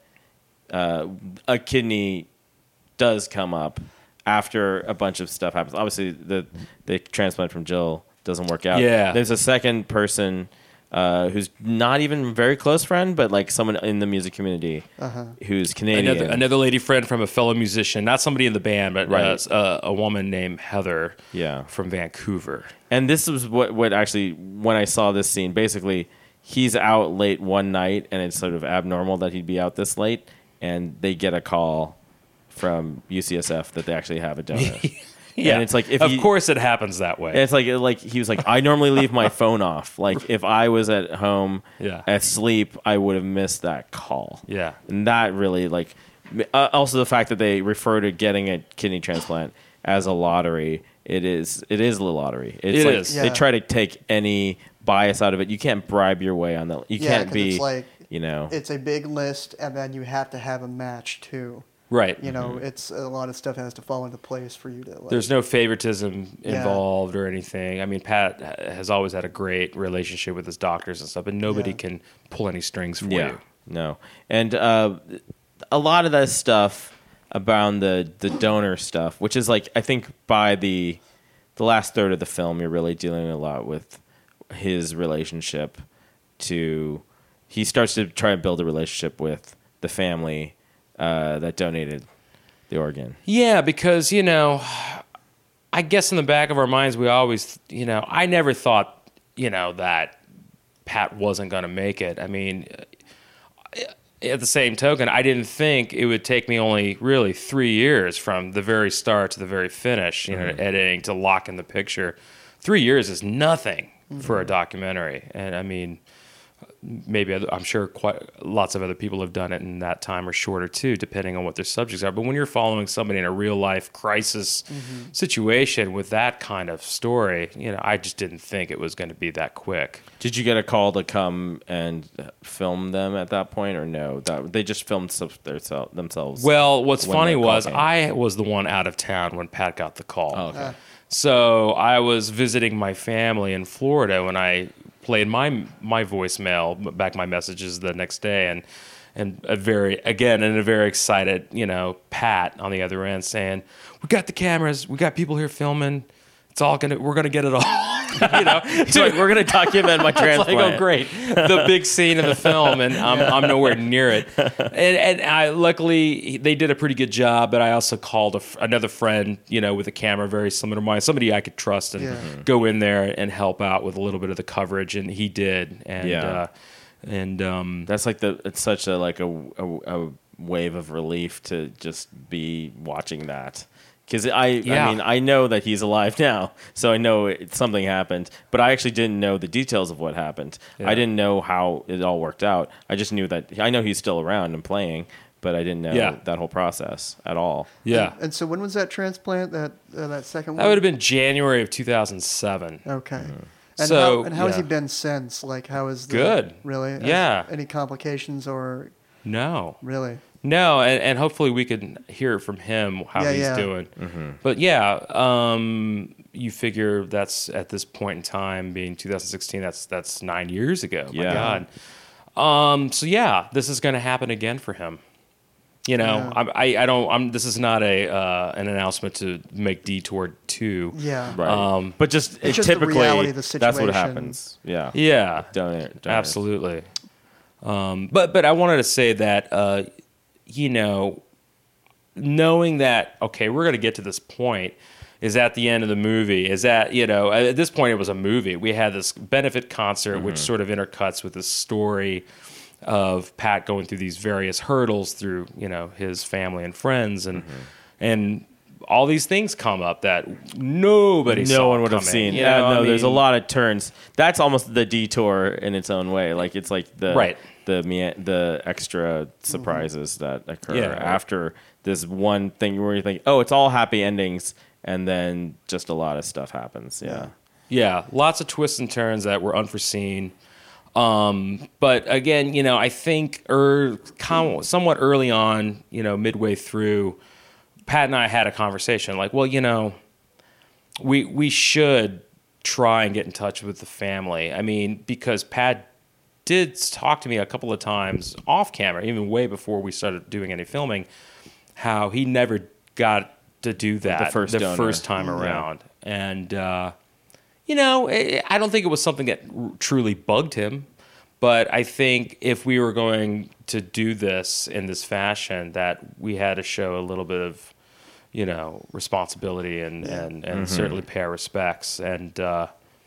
Uh, a kidney does come up after a bunch of stuff happens. Obviously the the transplant from Jill doesn't work out. Yeah. There's a second person uh, who's not even a very close friend, but like someone in the music community who's Canadian. Another, another lady friend from a fellow musician, not somebody in the band, but Right. uh, a, a woman named Heather Yeah. from Vancouver. And this is what, what actually, when I saw this scene, basically, he's out late one night, and it's sort of abnormal that he'd be out this late, and they get a call from U C S F that they actually have a donor. Yeah, And it's like, if of he- course it happens that way. And it's like, like he was like, I normally leave my phone off. Like, if I was at home Yeah. asleep, I would have missed that call. Yeah. And that really, like, uh, also the fact that they refer to getting a kidney transplant as a lottery. It is, it is a lottery. It's It like, is. They Yeah. try to take any bias out of it. You can't bribe your way on that. You Yeah, can't 'cause be, it's like- you know. It's a big list, and then you have to have a match too. Right. You know, it's a lot of stuff has to fall into place for you to. Like, There's no favoritism Yeah. involved or anything. I mean, Pat ha- has always had a great relationship with his doctors and stuff, and nobody Yeah. can pull any strings for Yeah, you. no, and uh, a lot of that stuff around the the donor stuff, which is like I think by the the last third of the film, you're really dealing a lot with his relationship to. He starts to try and build a relationship with the family uh, that donated the organ. Yeah, because, you know, I guess in the back of our minds, we always, you know, I never thought, you know, that Pat wasn't going to make it. I mean, at the same token, I didn't think it would take me only really three years from the very start to the very finish, you know, editing to lock in the picture. Three years is nothing for a documentary. And I mean, maybe other- I'm sure quite lots of other people have done it in that time or shorter too, depending on what their subjects are. But when you're following somebody in a real life crisis Mm-hmm. situation with that kind of story, you know, I just didn't think it was going to be that quick. Did you get a call to come and film them at that point, or no? That, they just filmed stuff theirself, themselves. Well, what's when funny the call was came. I was the one out of town when Pat got the call. Oh, okay. So I was visiting my family in Florida when I played my my voicemail back, my messages the next day, and and a very again and a very excited, you know, Pat on the other end saying, "We got the cameras, we got people here filming. It's all gonna, we're gonna get it all." You know, He's like, we're going to document my it's like, transplant. oh, great. The big scene in the film, and I'm, I'm nowhere near it. And, and I, luckily, they did a pretty good job, but I also called a f another friend, you know, with a camera very similar to mine, somebody I could trust and Yeah. go in there and help out with a little bit of the coverage, and he did. And, Yeah. uh, and um, That's like the. It's such a like a, a, a wave of relief to just be watching that. Because I, Yeah. I mean, I know that he's alive now, so I know it, something happened. But I actually didn't know the details of what happened. Yeah. I didn't know how it all worked out. I just knew that I know he's still around and playing, but I didn't know Yeah. that whole process at all. yeah. And so when was that transplant? That uh, that second one? That would have been January of two thousand seven. Okay. And Mm-hmm. So, how, and how has he yeah. been since? Like, how is the, Good. Really? Has Yeah. Any complications or No. really? No, and, and hopefully we can hear from him how Yeah, he's yeah. doing. But yeah, um, you figure that's at this point in time, being two thousand sixteen, that's that's nine years ago. Yeah. My God. Um, so yeah, this is going to happen again for him. You know, Yeah. I'm, I I don't. I'm. This is not a uh, an announcement to make Detour two. Yeah. Right. Um, but just It's just the typically, reality of the that's what situation. happens. Yeah. Yeah. Donor, donors. Absolutely. Um, but but I wanted to say that uh, you know, knowing that okay, we're going to get to this point is at the end of the movie. Is that you know at this point it was a movie. We had this benefit concert which sort of intercuts with this story of Pat going through these various hurdles through you know his family and friends and and. All these things come up that nobody no saw one would have coming, seen. you Yeah, know? no, I there's a mean, lot of turns. That's almost the detour in its own way. Like it's like the Right. the mea- the extra surprises that occur Yeah. after this one thing where you think, oh, it's all happy endings, and then just a lot of stuff happens. Yeah, Yeah, lots of twists and turns that were unforeseen. Um, but again, you know, I think er, com- somewhat early on, you know, midway through, Pat and I had a conversation like, well, you know, we we should try and get in touch with the family. I mean, because Pat did talk to me a couple of times off camera, even way before we started doing any filming, how he never got to do that first donor. first time around. And, uh, you know, I I don't think it was something that r- truly bugged him. But I think if we were going to do this in this fashion, that we had to show a little bit of, you know, responsibility and and, and certainly pay our respects. And uh,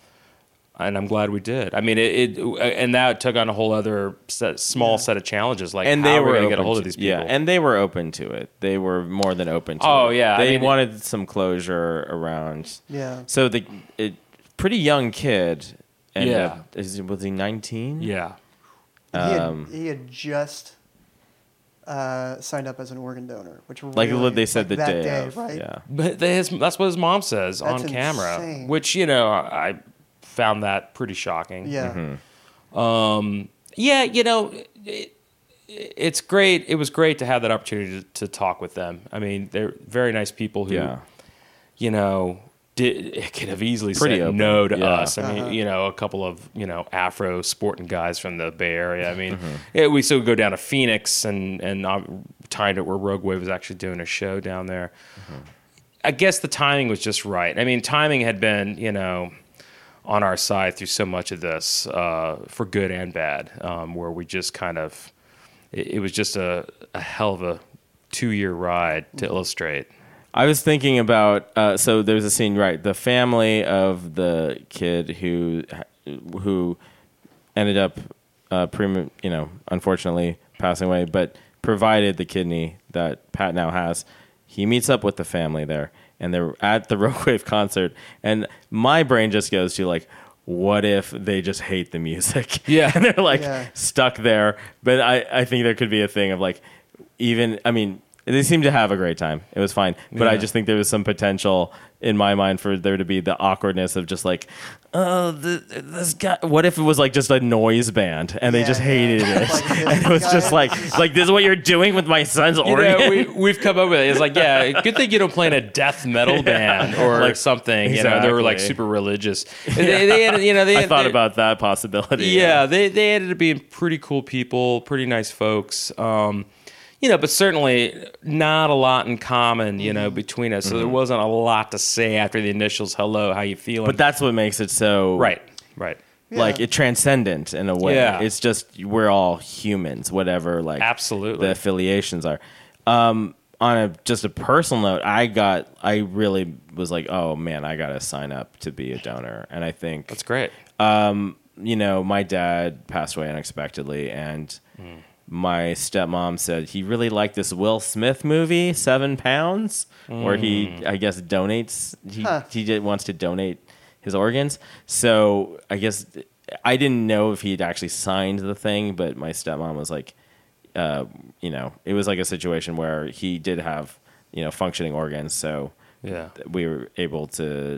and I'm glad we did. I mean, it, it and that took on a whole other set, small set of challenges. Like, and how they are we were going to open get a hold to, of these people? Yeah, and they were open to it. They were more than open to Oh, it. yeah, I they mean- wanted some closure around. Yeah. So the it, pretty young kid. And Yeah. is was he nineteen? yeah. And he, Um, had, he had just uh, signed up as an organ donor, which Like really, they said like the that day, of, right? Yeah. But they- his, that's what his mom says That's on camera, insane. which, you know, I found that pretty shocking. Yeah. Mm-hmm. Um, yeah, you know, it, it's great. It was great to have that opportunity to, to talk with them. I mean, they're very nice people who, Yeah. you know, did, it could have easily Pretty said open, no to yeah. us. I mean, Uh-huh. you know, a couple of, you know, Afro sporting guys from the Bay Area. I mean, Mm-hmm. yeah, we still go down to Phoenix and, and I timed it where Rogue Wave was actually doing a show down there. Mm-hmm. I guess the timing was just right. I mean, timing had been, you know, on our side through so much of this, uh, for good and bad, um, where we just kind of, it, it was just a, a hell of a two-year ride to illustrate. I was thinking about uh, so there's a scene, right? The family of the kid who who ended up uh, prem- you know, unfortunately passing away, but provided the kidney that Pat now has. He meets up with the family there, and they're at the Rogue Wave concert, and my brain just goes to like, what if they just hate the music? Yeah. And they're like Yeah. stuck there. But I, I think there could be a thing of like, even, I mean, they seemed to have a great time. It was fine. But I Yeah. just think there was some potential in my mind for there to be the awkwardness of just like, oh, the, this guy. What if it was like just a noise band and they Yeah, just yeah. hated it? Like, this And it was guy- just like, like this is what you're doing with my son's You organ. know, we, we've come up with it. It's like, yeah, good thing you don't play in a death metal band or Like, something. You know, they were like exactly. super religious. And They, they had, you know, they I had- thought they- about that possibility. Yeah, they they ended up being pretty cool people, pretty nice folks. Um, you know, but certainly not a lot in common, you know, between us. So there wasn't a lot to say after the initials. Hello, how you feeling? But that's what makes it so right, right. like it transcendent in a way. Yeah. It's just we're all humans, whatever like Absolutely. the affiliations are. Um, on a just a personal note, I got I really was like, oh man, I gotta sign up to be a donor, and I think That's great. Um, you know, my dad passed away unexpectedly, and Mm. my stepmom said he really liked this Will Smith movie, Seven Pounds, where he, Mm. I guess, donates. He Huh. he did, wants to donate his organs. So I guess I didn't know if he'd actually signed the thing, but my stepmom was like, uh, you know, it was like a situation where he did have, you know, functioning organs, so Yeah. we were able to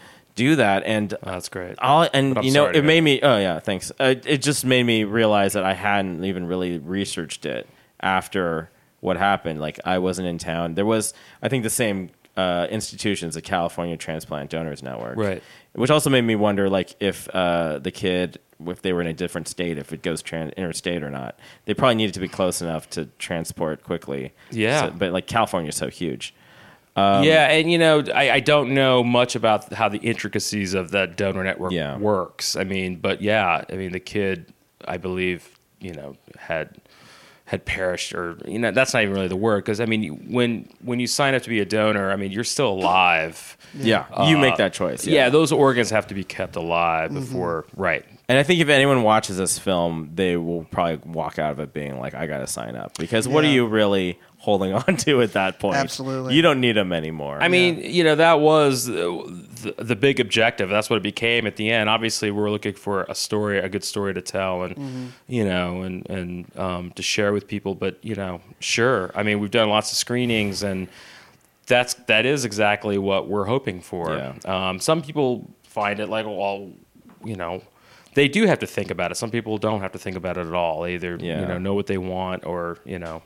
do that, and Oh, that's great. all, and But I'm you know, sorry to it hear made me. Oh yeah, thanks. Uh, it just made me realize that I hadn't even really researched it after what happened. Like I wasn't in town. There was, I think, the same uh, institutions, the California Transplant Donors Network, Right. Which also made me wonder, like, if uh, the kid, if they were in a different state, if it goes trans- interstate or not. They probably needed to be close enough to transport quickly. Yeah. So, but like California's so huge. yeah, and you know, I, I don't know much about how the intricacies of that donor network Yeah. works. I mean, but yeah, I mean, the kid, I believe, you know, had had perished, or you know, that's not even really the word. Because I mean, when when you sign up to be a donor, I mean, you're still alive. Yeah, you make that choice. Yeah, those organs have to be kept alive before, right? And I think if anyone watches this film, they will probably walk out of it being like, I got to sign up. Because what are Yeah. you really holding on to at that point? Absolutely. You don't need them anymore. I mean, you know, that was uh, the, the big objective. That's what it became at the end. Obviously, we're looking for a story, a good story to tell, and you know, and and um, to share with people. But you know, sure. I mean, we've done lots of screenings, and that's that is exactly what we're hoping for. Yeah. Um, some people find it like, well, you know, they do have to think about it. Some people don't have to think about it at all. They either Yeah. you know know what they want, or you know,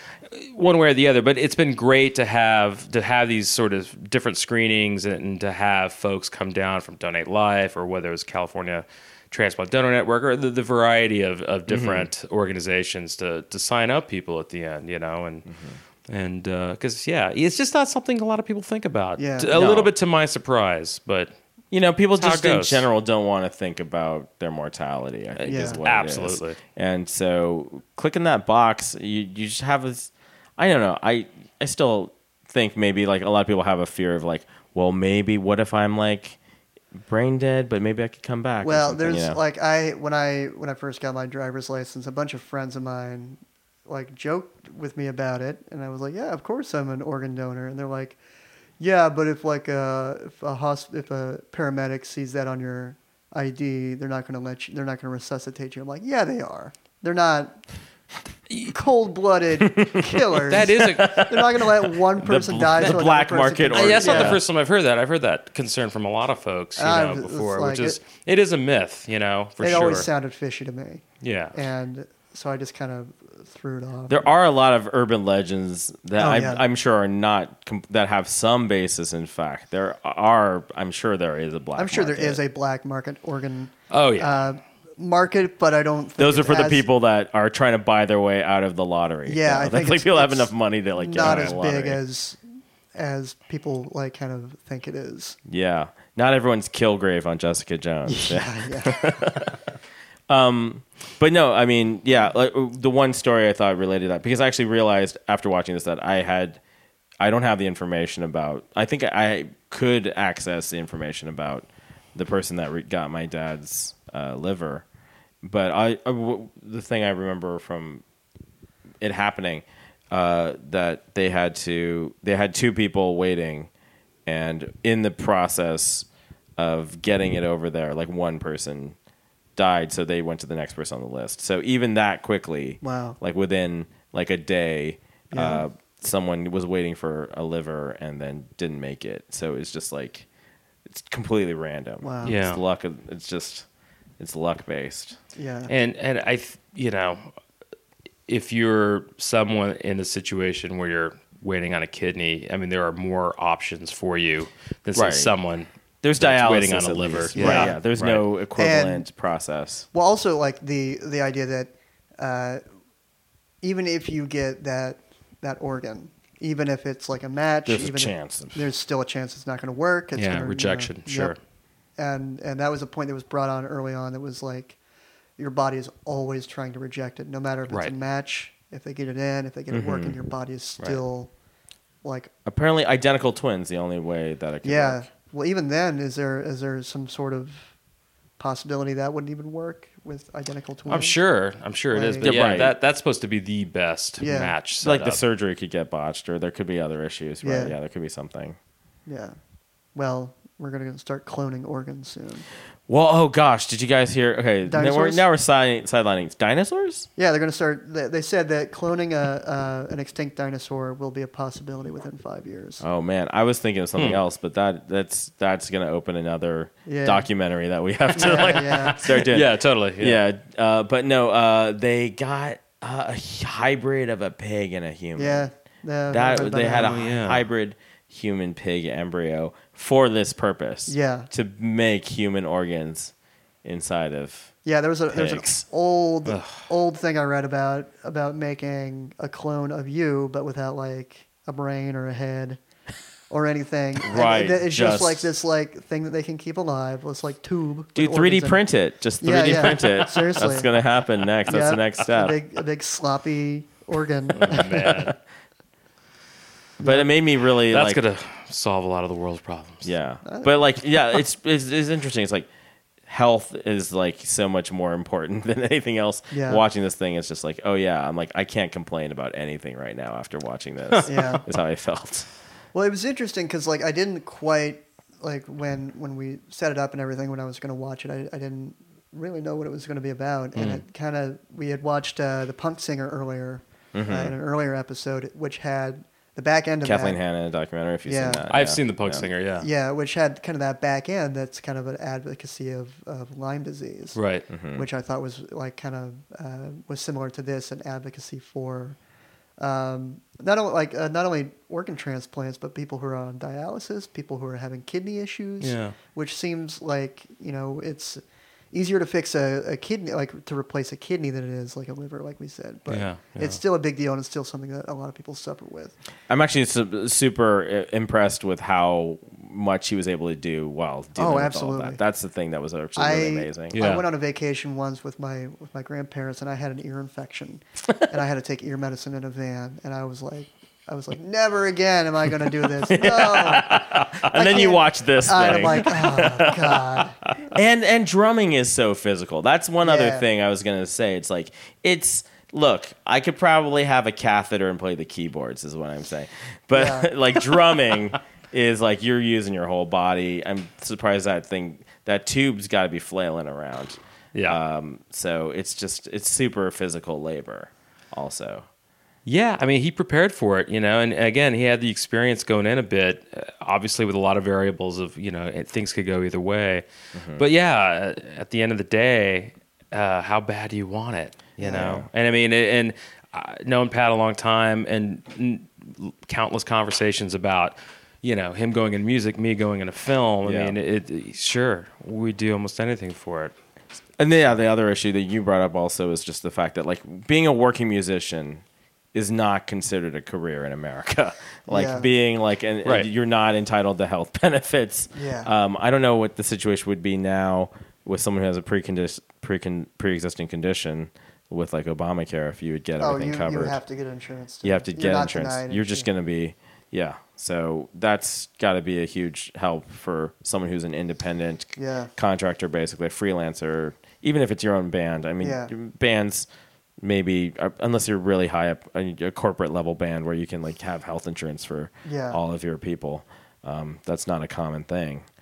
one way or the other. But it's been great to have to have these sort of different screenings, and to have folks come down from Donate Life, or whether it's California Transplant Donor Network, or the, the variety of, of different organizations to to sign up people at the end, you know, and and because yeah, it's just not something a lot of people think about. Yeah. a No. little bit to my surprise, but you know, people That's how just it in goes. general don't want to think about their mortality, I think Yeah. is what Absolutely. it is. And so clicking that box, you, you just have this, I don't know, I, I still think maybe like a lot of people have a fear of like, well, maybe what if I'm like brain dead, but maybe I could come back. or Well, something, there's you know? like I when I when I first got my driver's license, a bunch of friends of mine like joked with me about it, and I was like, "Yeah, of course I'm an organ donor," and they're like, "Yeah, but if like a if a hosp- if a paramedic sees that on your I D, they're not going to let you. They're not going to resuscitate you." I'm like, "Yeah, they are. They're not." Cold-blooded killers. that is a, They're not going to let one person bl- die. the so another black person market can- or- that's not the Yeah. first time I've heard that. I've heard that concern from a lot of folks, you I know, was- it's before, like which is it- it is a myth, you know, for It sure. always sounded fishy to me, yeah. and so I just kind of threw it off. There are a lot of urban legends that Oh, I'm, yeah. I'm sure are not com- that have some basis in fact. There are, I'm sure there is a black. I'm sure there market. is a black market organ Oh yeah. uh, market, but I don't think Those are it's for the as- people that are trying to buy their way out of the lottery. Yeah, You I know? think That's like it's- people have it's enough money to like get not out of as the lottery. big as as people like kind of think it is. Yeah, not everyone's Kilgrave on Jessica Jones. Yeah, yeah. But no, I mean, yeah, like the one story I thought related to that, because I actually realized after watching this that I had, I don't have the information about. I think I could access the information about the person that re- got my dad's uh, liver, but I, I w- the thing I remember from it happening uh, that they had to they had two people waiting, and in the process of getting it over there. Like one person died, so they went to the next person on the list. So even that quickly, Wow. like within like a day, Yeah. uh, someone was waiting for a liver and then didn't make it. So it's just like it's completely random. Wow. Yeah. It's luck. It's just it's luck based. Yeah. And and I, th- you know, if you're someone in a situation where you're waiting on a kidney, I mean, there are more options for you than say Right. someone There's that's dialysis waiting on a at liver. least. Yeah. Right, yeah. There's Right. no equivalent And- process. Well, also like the the idea that uh, even if you get that that organ, even if it's like a match, There's a even if- chance. there's still a chance it's not going to work. It's Yeah, gonna, you know, rejection, yep. sure. And and that was a point that was brought on early on. That was like your body is always trying to reject it, no matter if it's a Right. match, if they get it in, if they get it working, your body is still like Apparently, identical twins the only way that it can yeah. work. Well, even then, is there is there some sort of possibility that wouldn't even work with identical twins? I'm sure. I'm sure it is. Like- But Yeah, yeah, right. that that's supposed to be the best Yeah. match. It's like the setup. surgery could get botched, or there could be other issues. Right? Yeah. Yeah, there could be something. Yeah. Well, we're gonna start cloning organs soon. Well, oh gosh, did you guys hear? Okay, now we're, Dinosaurs? now we're side, sidelining dinosaurs. Yeah, they're gonna start. They, they said that cloning a uh, an extinct dinosaur will be a possibility within five years. Oh man, I was thinking of something Hmm. else, but that that's that's gonna open another Yeah. documentary that we have to Yeah, like yeah. start doing. Yeah, totally. yeah. Uh, but no, uh, they got uh, a hybrid of a pig and a human. Yeah. yeah I've heard that about they had a that. Oh, yeah. hybrid human pig embryo for this purpose. Yeah. to make human organs inside of. Yeah, there was a there's an Pigs. old old thing I read about about making a clone of you, but without like a brain or a head or anything. And Right, it- it's just, just- like this like thing that they can keep alive. It's like tube. with Dude, three D organs in it. print it. Just Yeah, three D yeah. print it. Seriously. That's gonna happen next. That's Yeah, the next A step. big a big sloppy organ. Man, But it made me really that's like. gonna solve a lot of the world's problems. Yeah, but like, yeah, it's, it's it's interesting. It's like health is like so much more important than anything else. Yeah. Watching this thing, it's just like, oh yeah, I'm like, I can't complain about anything right now after watching this. Yeah. is how I felt. Well, it was interesting because like I didn't quite like when when we set it up and everything. When I was going to watch it, I, I didn't really know what it was going to be about, and it kind of we had watched uh, the Punk Singer earlier uh, in an earlier episode, which had the back end of Kathleen that. Hanna documentary. If you've Yeah. seen that, I've yeah. seen the Punk Yeah. Singer. Yeah. Yeah, which had kind of that back end that's kind of an advocacy of, of Lyme disease, Right. Mm-hmm. which I thought was like kind of uh, was similar to this, an advocacy for um, not only like uh, not only organ transplants, but people who are on dialysis, people who are having kidney issues, Yeah. which seems like you know it's easier to fix a, a kidney, like to replace a kidney than it is like a liver, like we said. But Yeah, yeah. it's still a big deal, and it's still something that a lot of people suffer with. I'm actually su- super uh, impressed with how much he was able to do while dealing Oh, with all absolutely. that. That's the thing that was actually really amazing. Yeah. I went on a vacation once with my with my grandparents, and I had an ear infection, and I had to take ear medicine in a van, and I was like, I was like, never again am I going to do this. No. And then you can't- watch this thing. I'm like, oh god. and and drumming is so physical. That's one other Yeah. thing I was gonna say. It's like it's look, I could probably have a catheter and play the keyboards, is what I'm saying. But Yeah. like drumming is like you're using your whole body. I'm surprised that thing that tube's got to be flailing around. Yeah. Um, so it's just it's super physical labor, also. Yeah, I mean, he prepared for it, you know, and again, he had the experience going in a bit, uh, obviously with a lot of variables of, you know, it, things could go either way. But yeah, uh, at the end of the day, uh, how bad do you want it, you know? And I mean, it, and uh, known Pat a long time and n- countless conversations about, you know, him going in music, me going into film. I Yeah. mean, it, it sure, we'd do almost anything for it. And yeah, the other issue that you brought up also is just the fact that like being a working musician is not considered a career in America. Like Yeah. being like, and, and Right. you're not entitled to health benefits. Yeah. Um, I don't know what the situation would be now with someone who has a pre-condi- pre pre-existing condition with like Obamacare, if you would get Oh, everything you, covered. you have to get insurance. Too. You have to You're get not insurance. denied You're just going to be, yeah. So that's got to be a huge help for someone who's an independent Yeah. contractor, basically a freelancer, even if it's your own band. I mean, Yeah. bands maybe, uh, unless you're really high up, a, a corporate level band where you can like have health insurance for Yeah. all of your people. Um, that's not a common thing.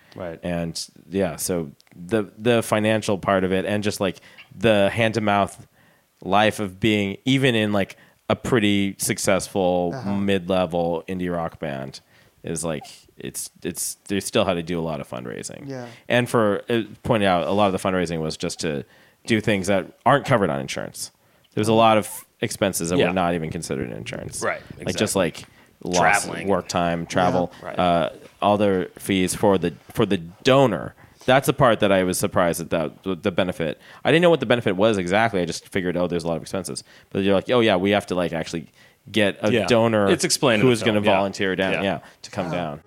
Right. And yeah, so the the financial part of it, and just like the hand to mouth life of being even in like a pretty successful Uh-huh. mid level indie rock band is like it's it's they still had to do a lot of fundraising. Yeah. And for uh, pointing out, a lot of the fundraising was just to do things that aren't covered on insurance. There's a lot of expenses that Yeah. were not even considered in insurance. Right, Like just exactly. like loss, Traveling. work time, travel, Yeah. Right. uh, all their fees for the for the donor. That's the part that I was surprised at, that the benefit. I didn't know what the benefit was exactly. I just figured, oh, there's a lot of expenses. But you're like, oh yeah, we have to like actually get a Yeah. donor It's explained in who the is going to film, yeah. volunteer down, yeah, Yeah. to come down.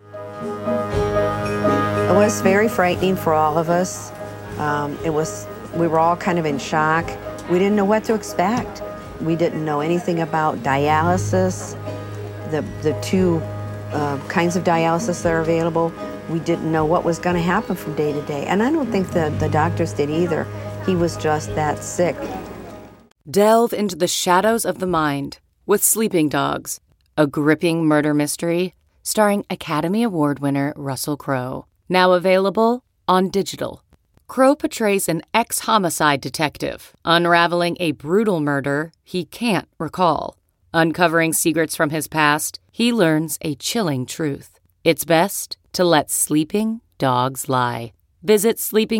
It was very frightening for all of us. Um, it was, we were all kind of in shock. We didn't know what to expect. We didn't know anything about dialysis, the, the two uh, kinds of dialysis that are available. We didn't know what was going to happen from day to day. And I don't think the, the doctors did either. He was just that sick. Delve into the shadows of the mind with Sleeping Dogs, a gripping murder mystery starring Academy Award winner Russell Crowe. Now available on digital. Crowe portrays an ex-homicide detective unraveling a brutal murder he can't recall. Uncovering secrets from his past, he learns a chilling truth. It's best to let sleeping dogs lie. Visit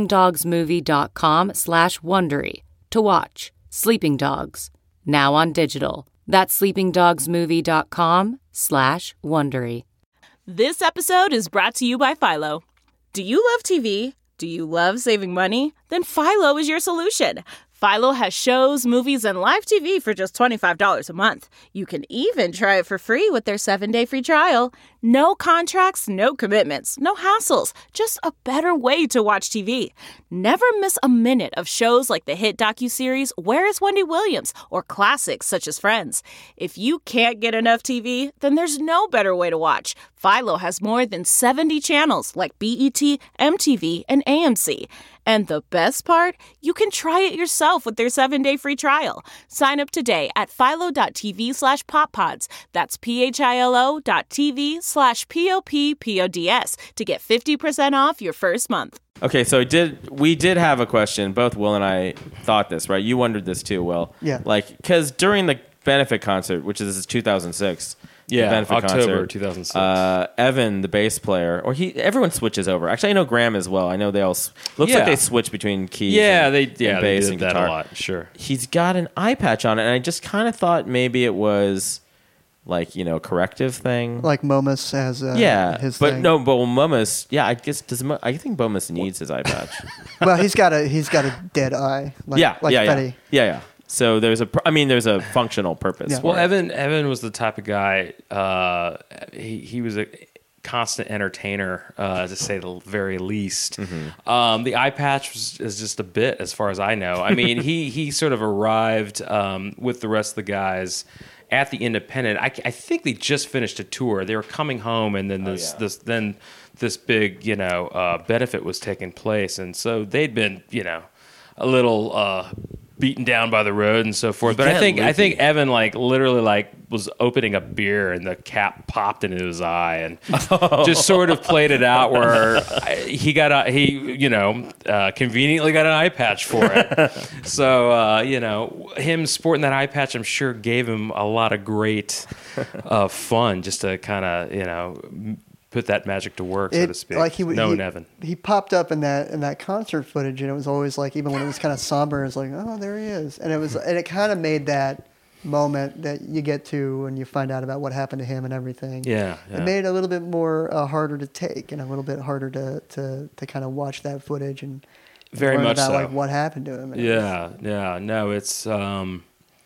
sleepingdogsmovie.com slash Wondery to watch Sleeping Dogs, now on digital. That's sleepingdogsmovie.com slash Wondery. This episode is brought to you by Philo. Do you love T V? Do you love saving money? Then Philo is your solution. Philo has shows, movies, and live T V for just twenty-five dollars a month. You can even try it for free with their seven-day free trial. No contracts, no commitments, no hassles. Just a better way to watch T V. Never miss a minute of shows like the hit docuseries Where is Wendy Williams? Or classics such as Friends. If you can't get enough T V, then there's no better way to watch. Philo has more than seventy channels like B E T, M T V, and A M C. And the best part? You can try it yourself with their seven-day free trial. Sign up today at philo.tv slash poppods. That's P-H-I-L-O dot TV slash P-O-P-P-O-D-S to get fifty percent off your first month. Okay, so did we did have a question. Both Will and I thought this, right? You wondered this too, Will. Yeah. Like, because during the benefit concert, which is two thousand six, the Yeah, benefit October concert, two thousand six. Uh, Evan, the bass player, or he, everyone switches over. Actually, I know Graham as well. I know they all s- looks Yeah. like they switch between keys. Yeah, and, they and yeah they bass did and that guitar. a lot. Sure. He's got an eye patch on it, and I just kind of thought maybe it was like, you know, corrective thing. Like Momus has uh, yeah, his but thing. no, but Momus, yeah, I guess does Mo- I think Momus needs his eye patch. Well, he's got a he's got a dead eye. Like, yeah, like yeah, yeah, Fetty. yeah, yeah. So there's a, pr- I mean, there's a functional purpose. Yeah. for Well, it. Evan Evan was the type of guy. Uh, he he was a constant entertainer, uh, to say the very least. Mm-hmm. Um, the eye patch was, is just a bit, as far as I know. I mean, he he sort of arrived um, with the rest of the guys at the Independent. I, I think they just finished a tour. They were coming home, and then this yeah. this then this big you know uh, benefit was taking place, and so they'd been you know a little uh, beaten down by the road and so forth. But I get think I loopy. think Evan like literally like was opening a beer and the cap popped into his eye and just sort of played it out where I, he got a, he you know uh, conveniently got an eye patch for it. So uh, you know him sporting that eye patch, I'm sure gave him a lot of great uh, fun just to kind of you know m- put that magic to work, so It- to speak. like he, Knowing he, Evan. he popped up in that in that concert footage, and it was always like, even when it was kind of somber, it's like, oh, there he is, and it was, and it kind of made that moment that you get to when you find out about what happened to him and everything. Yeah, yeah. It made it a little bit more uh, harder to take, and a little bit harder to to, to kind of watch that footage and Very learn much about so. like what happened to him. And Yeah, yeah. No, it's. Um,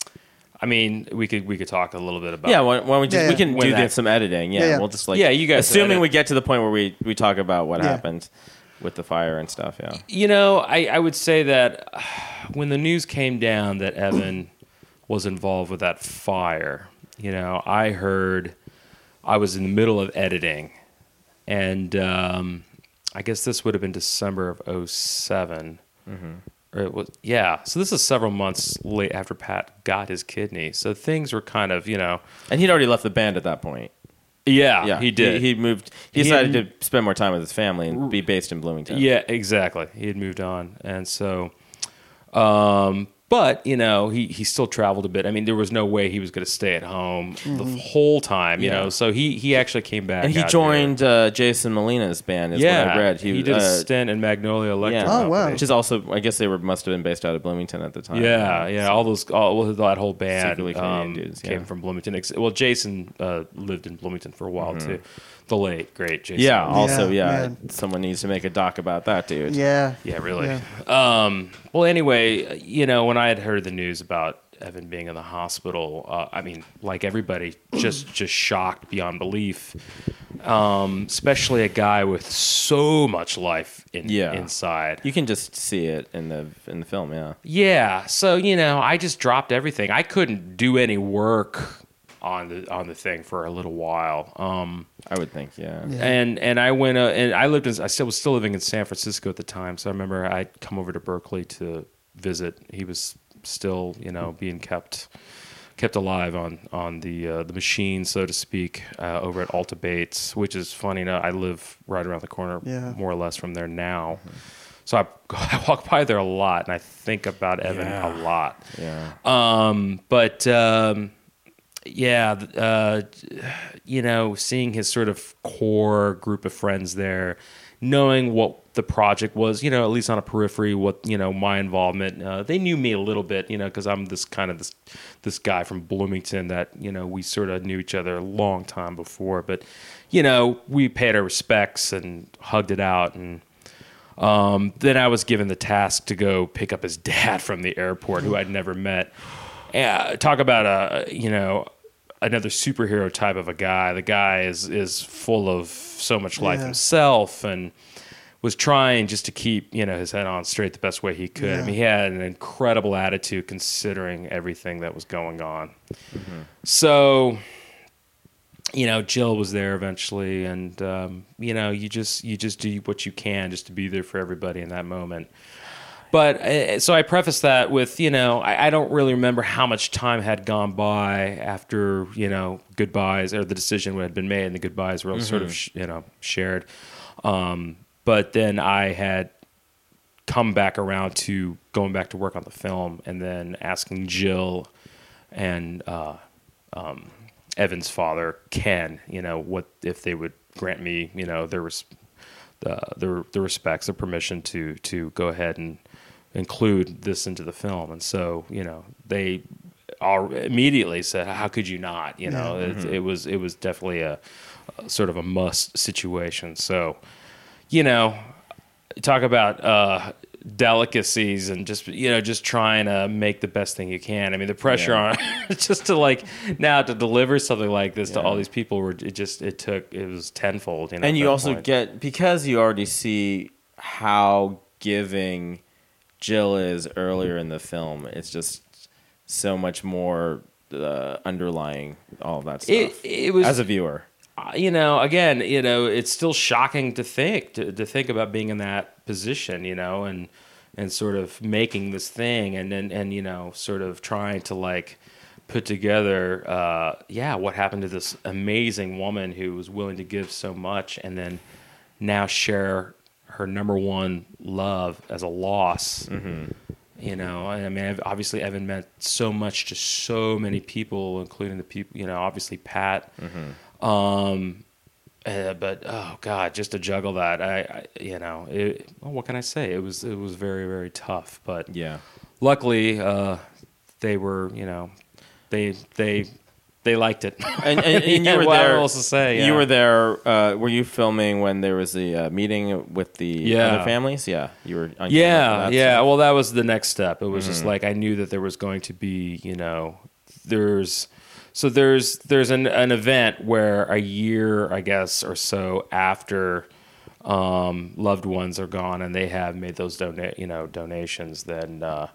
I mean, we could we could talk a little bit about. Yeah, why, why don't we just Yeah, we yeah. can When do that- that, some editing. Yeah, Yeah, yeah. we'll just like Yeah, you guys assuming edit. we get to the point where we, we talk about what Yeah. happened with the fire and stuff. Yeah, You know, I, I would say that uh, when the news came down that Evan was involved with that fire, you know, I heard I was in the middle of editing, and um, I guess this would have been December of oh seven. Or it was, yeah. So this is several months late after Pat got his kidney. So things were kind of, you know, and he'd already left the band at that point. Yeah, Yeah, he did. He, he moved. He He decided had- to spend more time with his family and be based in Bloomington. Yeah, exactly. He had moved on, and so, um, but you know, he he still traveled a bit. I mean, there was no way he was going to stay at home the Mhm. whole time, you Yeah. know. So he he actually came back, And he out joined uh, Jason Molina's band. Is yeah, what I read. he, did uh, a stint in Magnolia Electric. Yeah. Company. Which is also, I guess they were must have been based out of Bloomington at the time. Yeah, yeah, all those, all well, that whole band Secretly Canadian um, dudes, yeah. came from Bloomington. Ex- Well, Jason uh, lived in Bloomington for a while Mhm. too. The late great Jason. Yeah. Also, Yeah, yeah. man. Someone needs to make a doc about that dude. Yeah. Yeah, really. Yeah. Um, well, anyway, you know, when I had heard the news about Evan being in the hospital, uh, I mean, like everybody, just just shocked beyond belief. Um, especially a guy with so much life in, Yeah. inside. You can just see it in the in the film. Yeah. Yeah, so you know, I just dropped everything. I couldn't do any work on the on the thing for a little while. Um, I would think, yeah. Yeah. And and I went uh, and I lived in I still was still living in San Francisco at the time. So I remember I'd come over to Berkeley to visit. He was still, you know, being kept kept alive on on the uh, the machine, so to speak, uh, over at Alta Bates, which is funny enough. I live right around the corner, Yeah. more or less from there now. So I, I walk by there a lot, and I think about Evan Yeah. a lot. Yeah. Um, but um, yeah, th- uh, you know, seeing his sort of core group of friends there, knowing what the project was, you know, at least on a periphery, what, you know, my involvement, uh, they knew me a little bit, you know, because I'm this kind of this this guy from Bloomington that, you know, we sort of knew each other a long time before, but, you know, we paid our respects and hugged it out. And um, then I was given the task to go pick up his dad from the airport, who I'd never met. Uh, talk about a, you know, another superhero type of a guy. The guy is is full of so much life Yeah. himself, and was trying just to keep, you know, his head on straight the best way he could. I Yeah. mean, he had an incredible attitude considering everything that was going on. So, you know, Jill was there eventually, and um, you know, you just you just do what you can just to be there for everybody in that moment. But uh, so I preface that with, you know, I, I don't really remember how much time had gone by after, you know, goodbyes or the decision had been made and the goodbyes were sort of, sh- you know, shared. Um, but then I had come back around to going back to work on the film and then asking Jill and uh, um, Evan's father, Ken, you know, what if they would grant me, you know, their res- the the the respects, the permission to to go ahead and include this into the film. And so, you know, they all immediately said, "How could you not?" You know, Yeah. it, it was it was definitely a, a sort of a must situation. So, you know, talk about uh, delicacies and just, you know, just trying to make the best thing you can. I mean, the pressure Yeah. on just to like now to deliver something like this to Yeah. all these people were it just it took it was tenfold. You know, And at you that also point. get, because you already see how giving Jill is earlier in the film, it's just so much more uh, underlying all of that stuff. It- it was- as a viewer. Uh, you know, again, you know, it's still shocking to think to, to think about being in that position, you know, and and sort of making this thing, and and and you know, sort of trying to like put together, uh, yeah, what happened to this amazing woman who was willing to give so much, and then now share her number one love as a loss. You know, I mean, I've- obviously Evan meant so much to so many people, including the people, you know, obviously Pat. Um, uh, but oh god, just to juggle that, I, I you know, it, well, what can I say? It was it was very very tough, but Yeah. luckily, uh, they were, you know, they they they liked it. And, and, and Yeah, you were what there. else to say? You yeah. were there. Uh, were you filming when there was the uh, meeting with the Yeah. other families? Yeah, you were. On camera for Yeah, that yeah. stuff. Well, that was the next step. It was just Mm-hmm. like I knew that there was going to be, you know, there's so there's there's an an event where a year, I guess, or so after um, loved ones are gone and they have made those donate, you know, donations, then uh,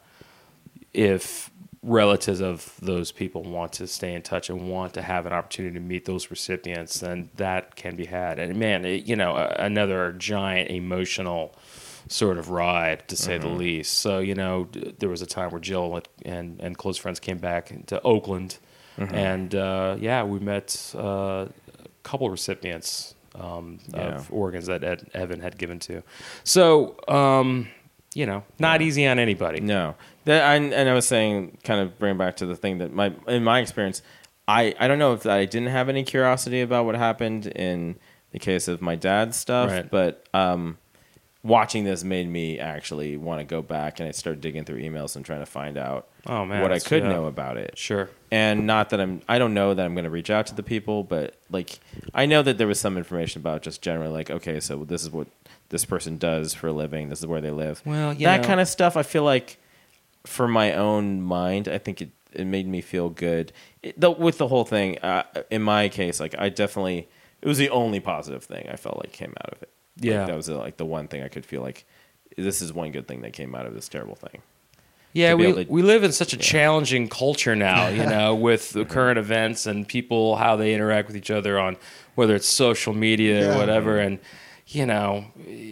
if relatives of those people want to stay in touch and want to have an opportunity to meet those recipients, then that can be had. And man, it, you know, a, another giant emotional sort of ride, to say the least. So, you know, d- there was a time where Jill and, and close friends came back to Oakland. And, uh, yeah, we met uh, couple recipients um, Yeah. of organs that Ed, Evan had given to. So, um, you know, not easy on anybody. No. That, I, and I was saying, kind of bring back to the thing that my in my experience, I, I don't know if I didn't have any curiosity about what happened in the case of my dad's stuff, Right. but um, watching this made me actually want to go back, and I started digging through emails and trying to find out Oh, man, what I that's- could yeah. know about it. Sure. And not that I'm, I don't know that I'm going to reach out to the people, but like, I know that there was some information about just generally like, okay, so this is what this person does for a living. This is where they live. Well, you that know- kind of stuff, I feel like for my own mind, I think it, it made me feel good. It, the, with the whole thing, uh, in my case, like I definitely, it was the only positive thing I felt like came out of it. Like, Yeah. that was uh, like the one thing I could feel like this is one good thing that came out of this terrible thing. Yeah, to be we able to- we live in such a challenging culture now, you know, with the current events and people, how they interact with each other on whether it's social media Yeah. or whatever. And, you know,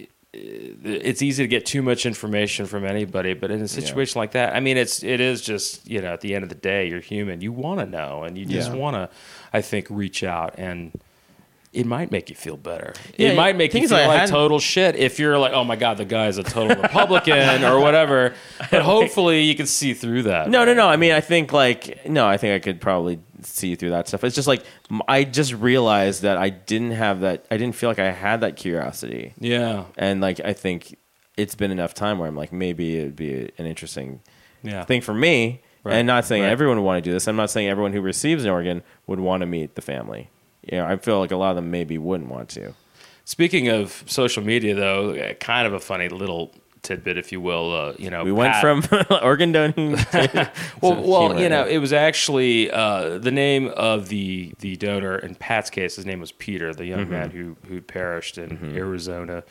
it's easy to get too much information from anybody. But in a situation like that, I mean, it's it is just, you know, at the end of the day, you're human. You want to know, and you just Yeah. want to, I think, reach out, and it might make you feel better. Yeah, it might make you things feel I like hadn't- total shit if you're like, oh my God, the guy's a total Republican or whatever. But hopefully you can see through that. No, no, no. I mean, I think like no, I think I could probably see through that stuff. It's just like m- I just realized that I didn't have that. I didn't feel like I had that curiosity. Yeah. And like I think it's been enough time where I'm like maybe it'd be an interesting Yeah. thing for me. Right. And not saying Right. everyone would want to do this. I'm not saying everyone who receives an organ would want to meet the family. You know, I feel like a lot of them maybe wouldn't want to. Speaking of social media, though, uh, kind of a funny little tidbit, if you will. Uh, you know, We went Pat- from organ donating. To well, to well, humor, you know, yeah. it was actually uh, the name of the the donor in Pat's case. His name was Peter, the young Mm-hmm. man who who perished in Arizona.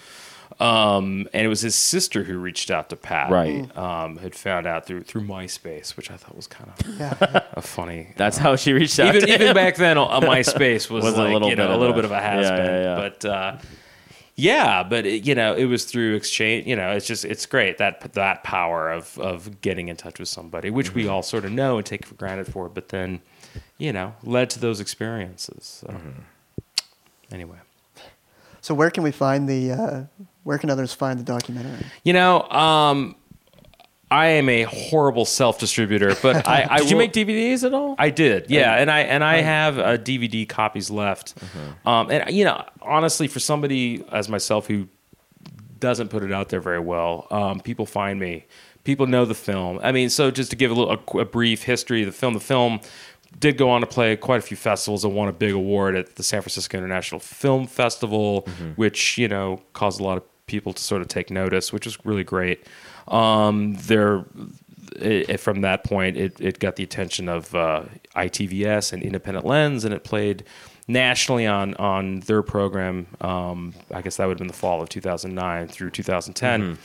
Um, and it was his sister who reached out to Pat. Right. Um, had found out through through MySpace, which I thought was kind of Yeah. a funny. That's how she reached out. even to even him. back then, a MySpace was, Was a like little you know bit a of little a- bit of a has yeah, been. yeah, yeah. But uh, yeah, but it, you know, it was through exchange. You know, it's just it's great that that power of of getting in touch with somebody, which we all sort of know and take for granted for, but then you know led to those experiences. So. Anyway. So where can we find the? Uh, where can others find the documentary? You know, um, I am a horrible self-distributor, but I, I Did you will- make D V Ds at all? I did, yeah, and I and I have uh, D V D copies left. Um, and you know, honestly, for somebody as myself who doesn't put it out there very well, um, people find me. People know the film. I mean, so just to give a little a, qu- a brief history of the film, the film did go on to play quite a few festivals and won a big award at the San Francisco International Film Festival, which you know caused a lot of people to sort of take notice, which was really great. Um, there, it, it- from that point, it, it got the attention of uh, I T V S and Independent Lens, and it played nationally on on their program. Um, I guess that would have been the fall of two thousand nine through two thousand ten.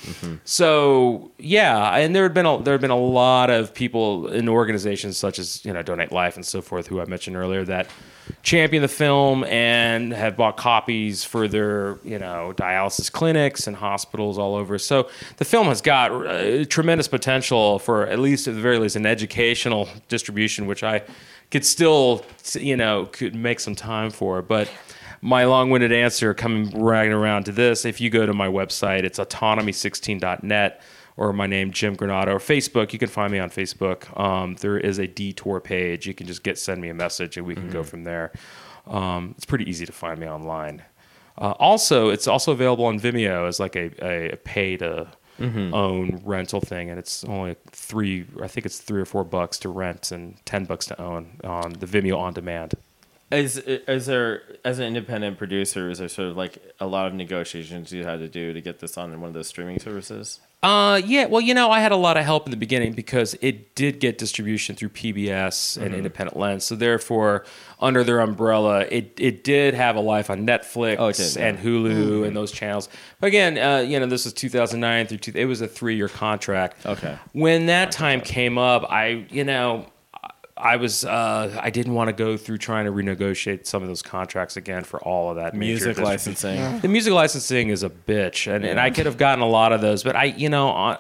So yeah, and there had been a, there had been a lot of people in organizations such as you know Donate Life and so forth, who I mentioned earlier, that champion the film and have bought copies for their you know dialysis clinics and hospitals all over. So the film has got uh, tremendous potential for at least at the very least an educational distribution, which I could still you know could make some time for. But my long-winded answer coming right around to this, if you go to my website, it's autonomy sixteen dot net, or my name, Jim Granado, or Facebook. You can find me on Facebook. Um, there is a detour page. You can just get send me a message, and we can go from there. Um, it's pretty easy to find me online. Uh, also, it's also available on Vimeo as like a, a, a pay to own rental thing, and it's only three. I think it's three or four bucks to rent and ten bucks to own on the Vimeo on demand. Is is there, as an independent producer, is there sort of like a lot of negotiations you had to do to get this on one of those streaming services? Uh, yeah. Well, you know, I had a lot of help in the beginning because it did get distribution through P B S and Independent Lens. So therefore, under their umbrella, it it did have a life on Netflix Oh, it did, yeah. and Hulu and those channels. But again, uh, you know, this was two thousand nine through two. It was a three year contract. Okay. When that time came up, I you know. I was uh, I didn't want to go through trying to renegotiate some of those contracts again for all of that major Music distribution. licensing. Yeah. The music licensing is a bitch, and, and I could have gotten a lot of those, but I, you know, hon-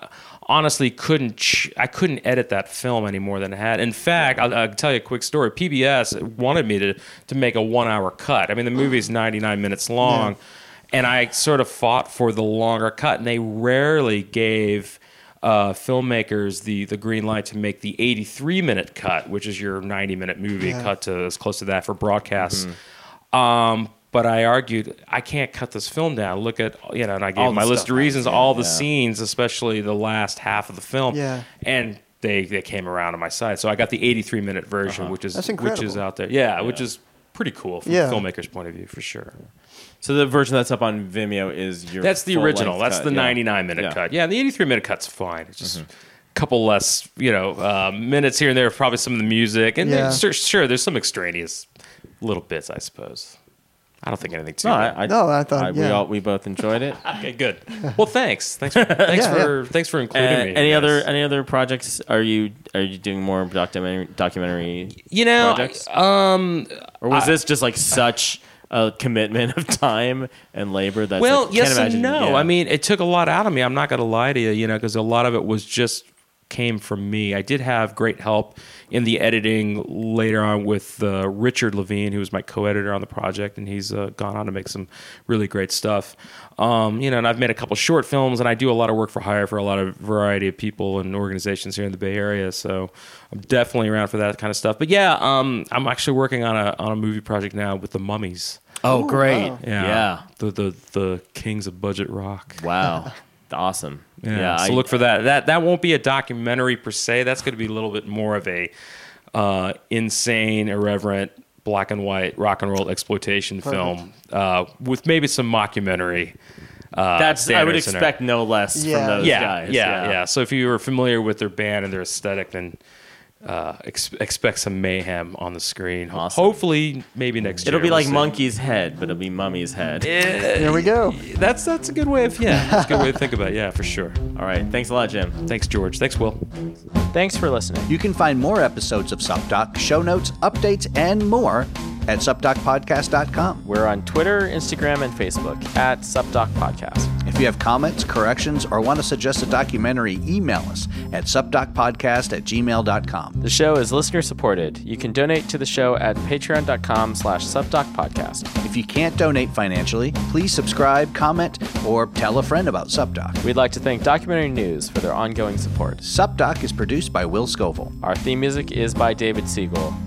honestly couldn't ch- I couldn't edit that film any more than it had. In fact, I'll, I'll tell you a quick story. P B S wanted me to to make a one hour cut. I mean, the movie's ninety-nine minutes long, yeah. and I sort of fought for the longer cut, and they rarely gave uh, filmmakers the the green light to make the eighty-three minute cut, which is your ninety minute movie yeah. cut to as close to that for broadcast. Mm-hmm. Um, But I argued, I can't cut this film down. Look at, you know, and I gave my list of reasons, yeah, all the yeah. scenes, especially the last half of the film. Yeah. And they, they came around on my side. So I got the eighty-three minute version, uh-huh. which is which is out there. Yeah, yeah, which is pretty cool from yeah. the filmmaker's point of view, for sure. So the version that's up on Vimeo is your That's the original. That's cut. the ninety-nine minute yeah. cut. Yeah, and the eighty-three minute cut's fine. It's just... Mm-hmm. Couple less, you know, uh, minutes here and there, probably some of the music, and yeah. sure, sure, there's some extraneous little bits, I suppose. I don't think anything too. No, I, I, no, I thought I, yeah. we all we both enjoyed it. Okay, good. Well, thanks, thanks, for, thanks yeah, for yeah. thanks for including uh, me. Any guys. other any other projects? Are you are you doing more documentary documentary? You know, projects? um, or was I, this just like such a commitment of time and labor? That well, like, yes can't imagine, and no. Yeah. I mean, it took a lot out of me. I'm not going to lie to you, you know, because a lot of it was just came from me. I did have great help in the editing later on with uh, Richard Levine, who was my co-editor on the project, and he's uh, gone on to make some really great stuff. Um, you know, and I've made a couple short films, and I do a lot of work for hire for a lot of variety of people and organizations here in the Bay Area. So I'm definitely around for that kind of stuff. But yeah, um, I'm actually working on a on a movie project now with the Mummies. Oh, Ooh, great! Wow. Yeah, yeah, the the the kings of budget rock. Wow. Awesome. Yeah. yeah so I, look for that. That that won't be a documentary per se. That's going to be a little bit more of a uh, insane, irreverent, black and white rock and roll exploitation Perfect. film uh, with maybe some mockumentary. Uh, That's I would expect no less yeah. from those yeah, guys. Yeah, yeah, yeah. So if you were familiar with their band and their aesthetic, then uh, ex- expect some mayhem on the screen. Awesome. Hopefully, maybe next it'll year. It'll be we'll like see. Monkey's Head, but it'll be Mummy's Head. Yeah, there we go. That's that's a good way of yeah. That's a good way to think about it. Yeah, for sure. All right. Thanks a lot, Jim. Thanks, George. Thanks, Will. Thanks for listening. You can find more episodes of SupDoc, show notes, updates, and more at sup doc podcast dot com. We're on Twitter, Instagram, and Facebook at SupDoc Podcast. If you have comments, corrections, or want to suggest a documentary, email us at sup doc podcast at gmail dot com. The show is listener supported. You can donate to the show at patreon dot com slash subdoc podcast. If you can't donate financially, please subscribe, comment, or tell a friend about SupDoc. We'd like to thank Documentary News for their ongoing support. SupDoc is produced by Will Scoville. Our theme music is by David Siegel.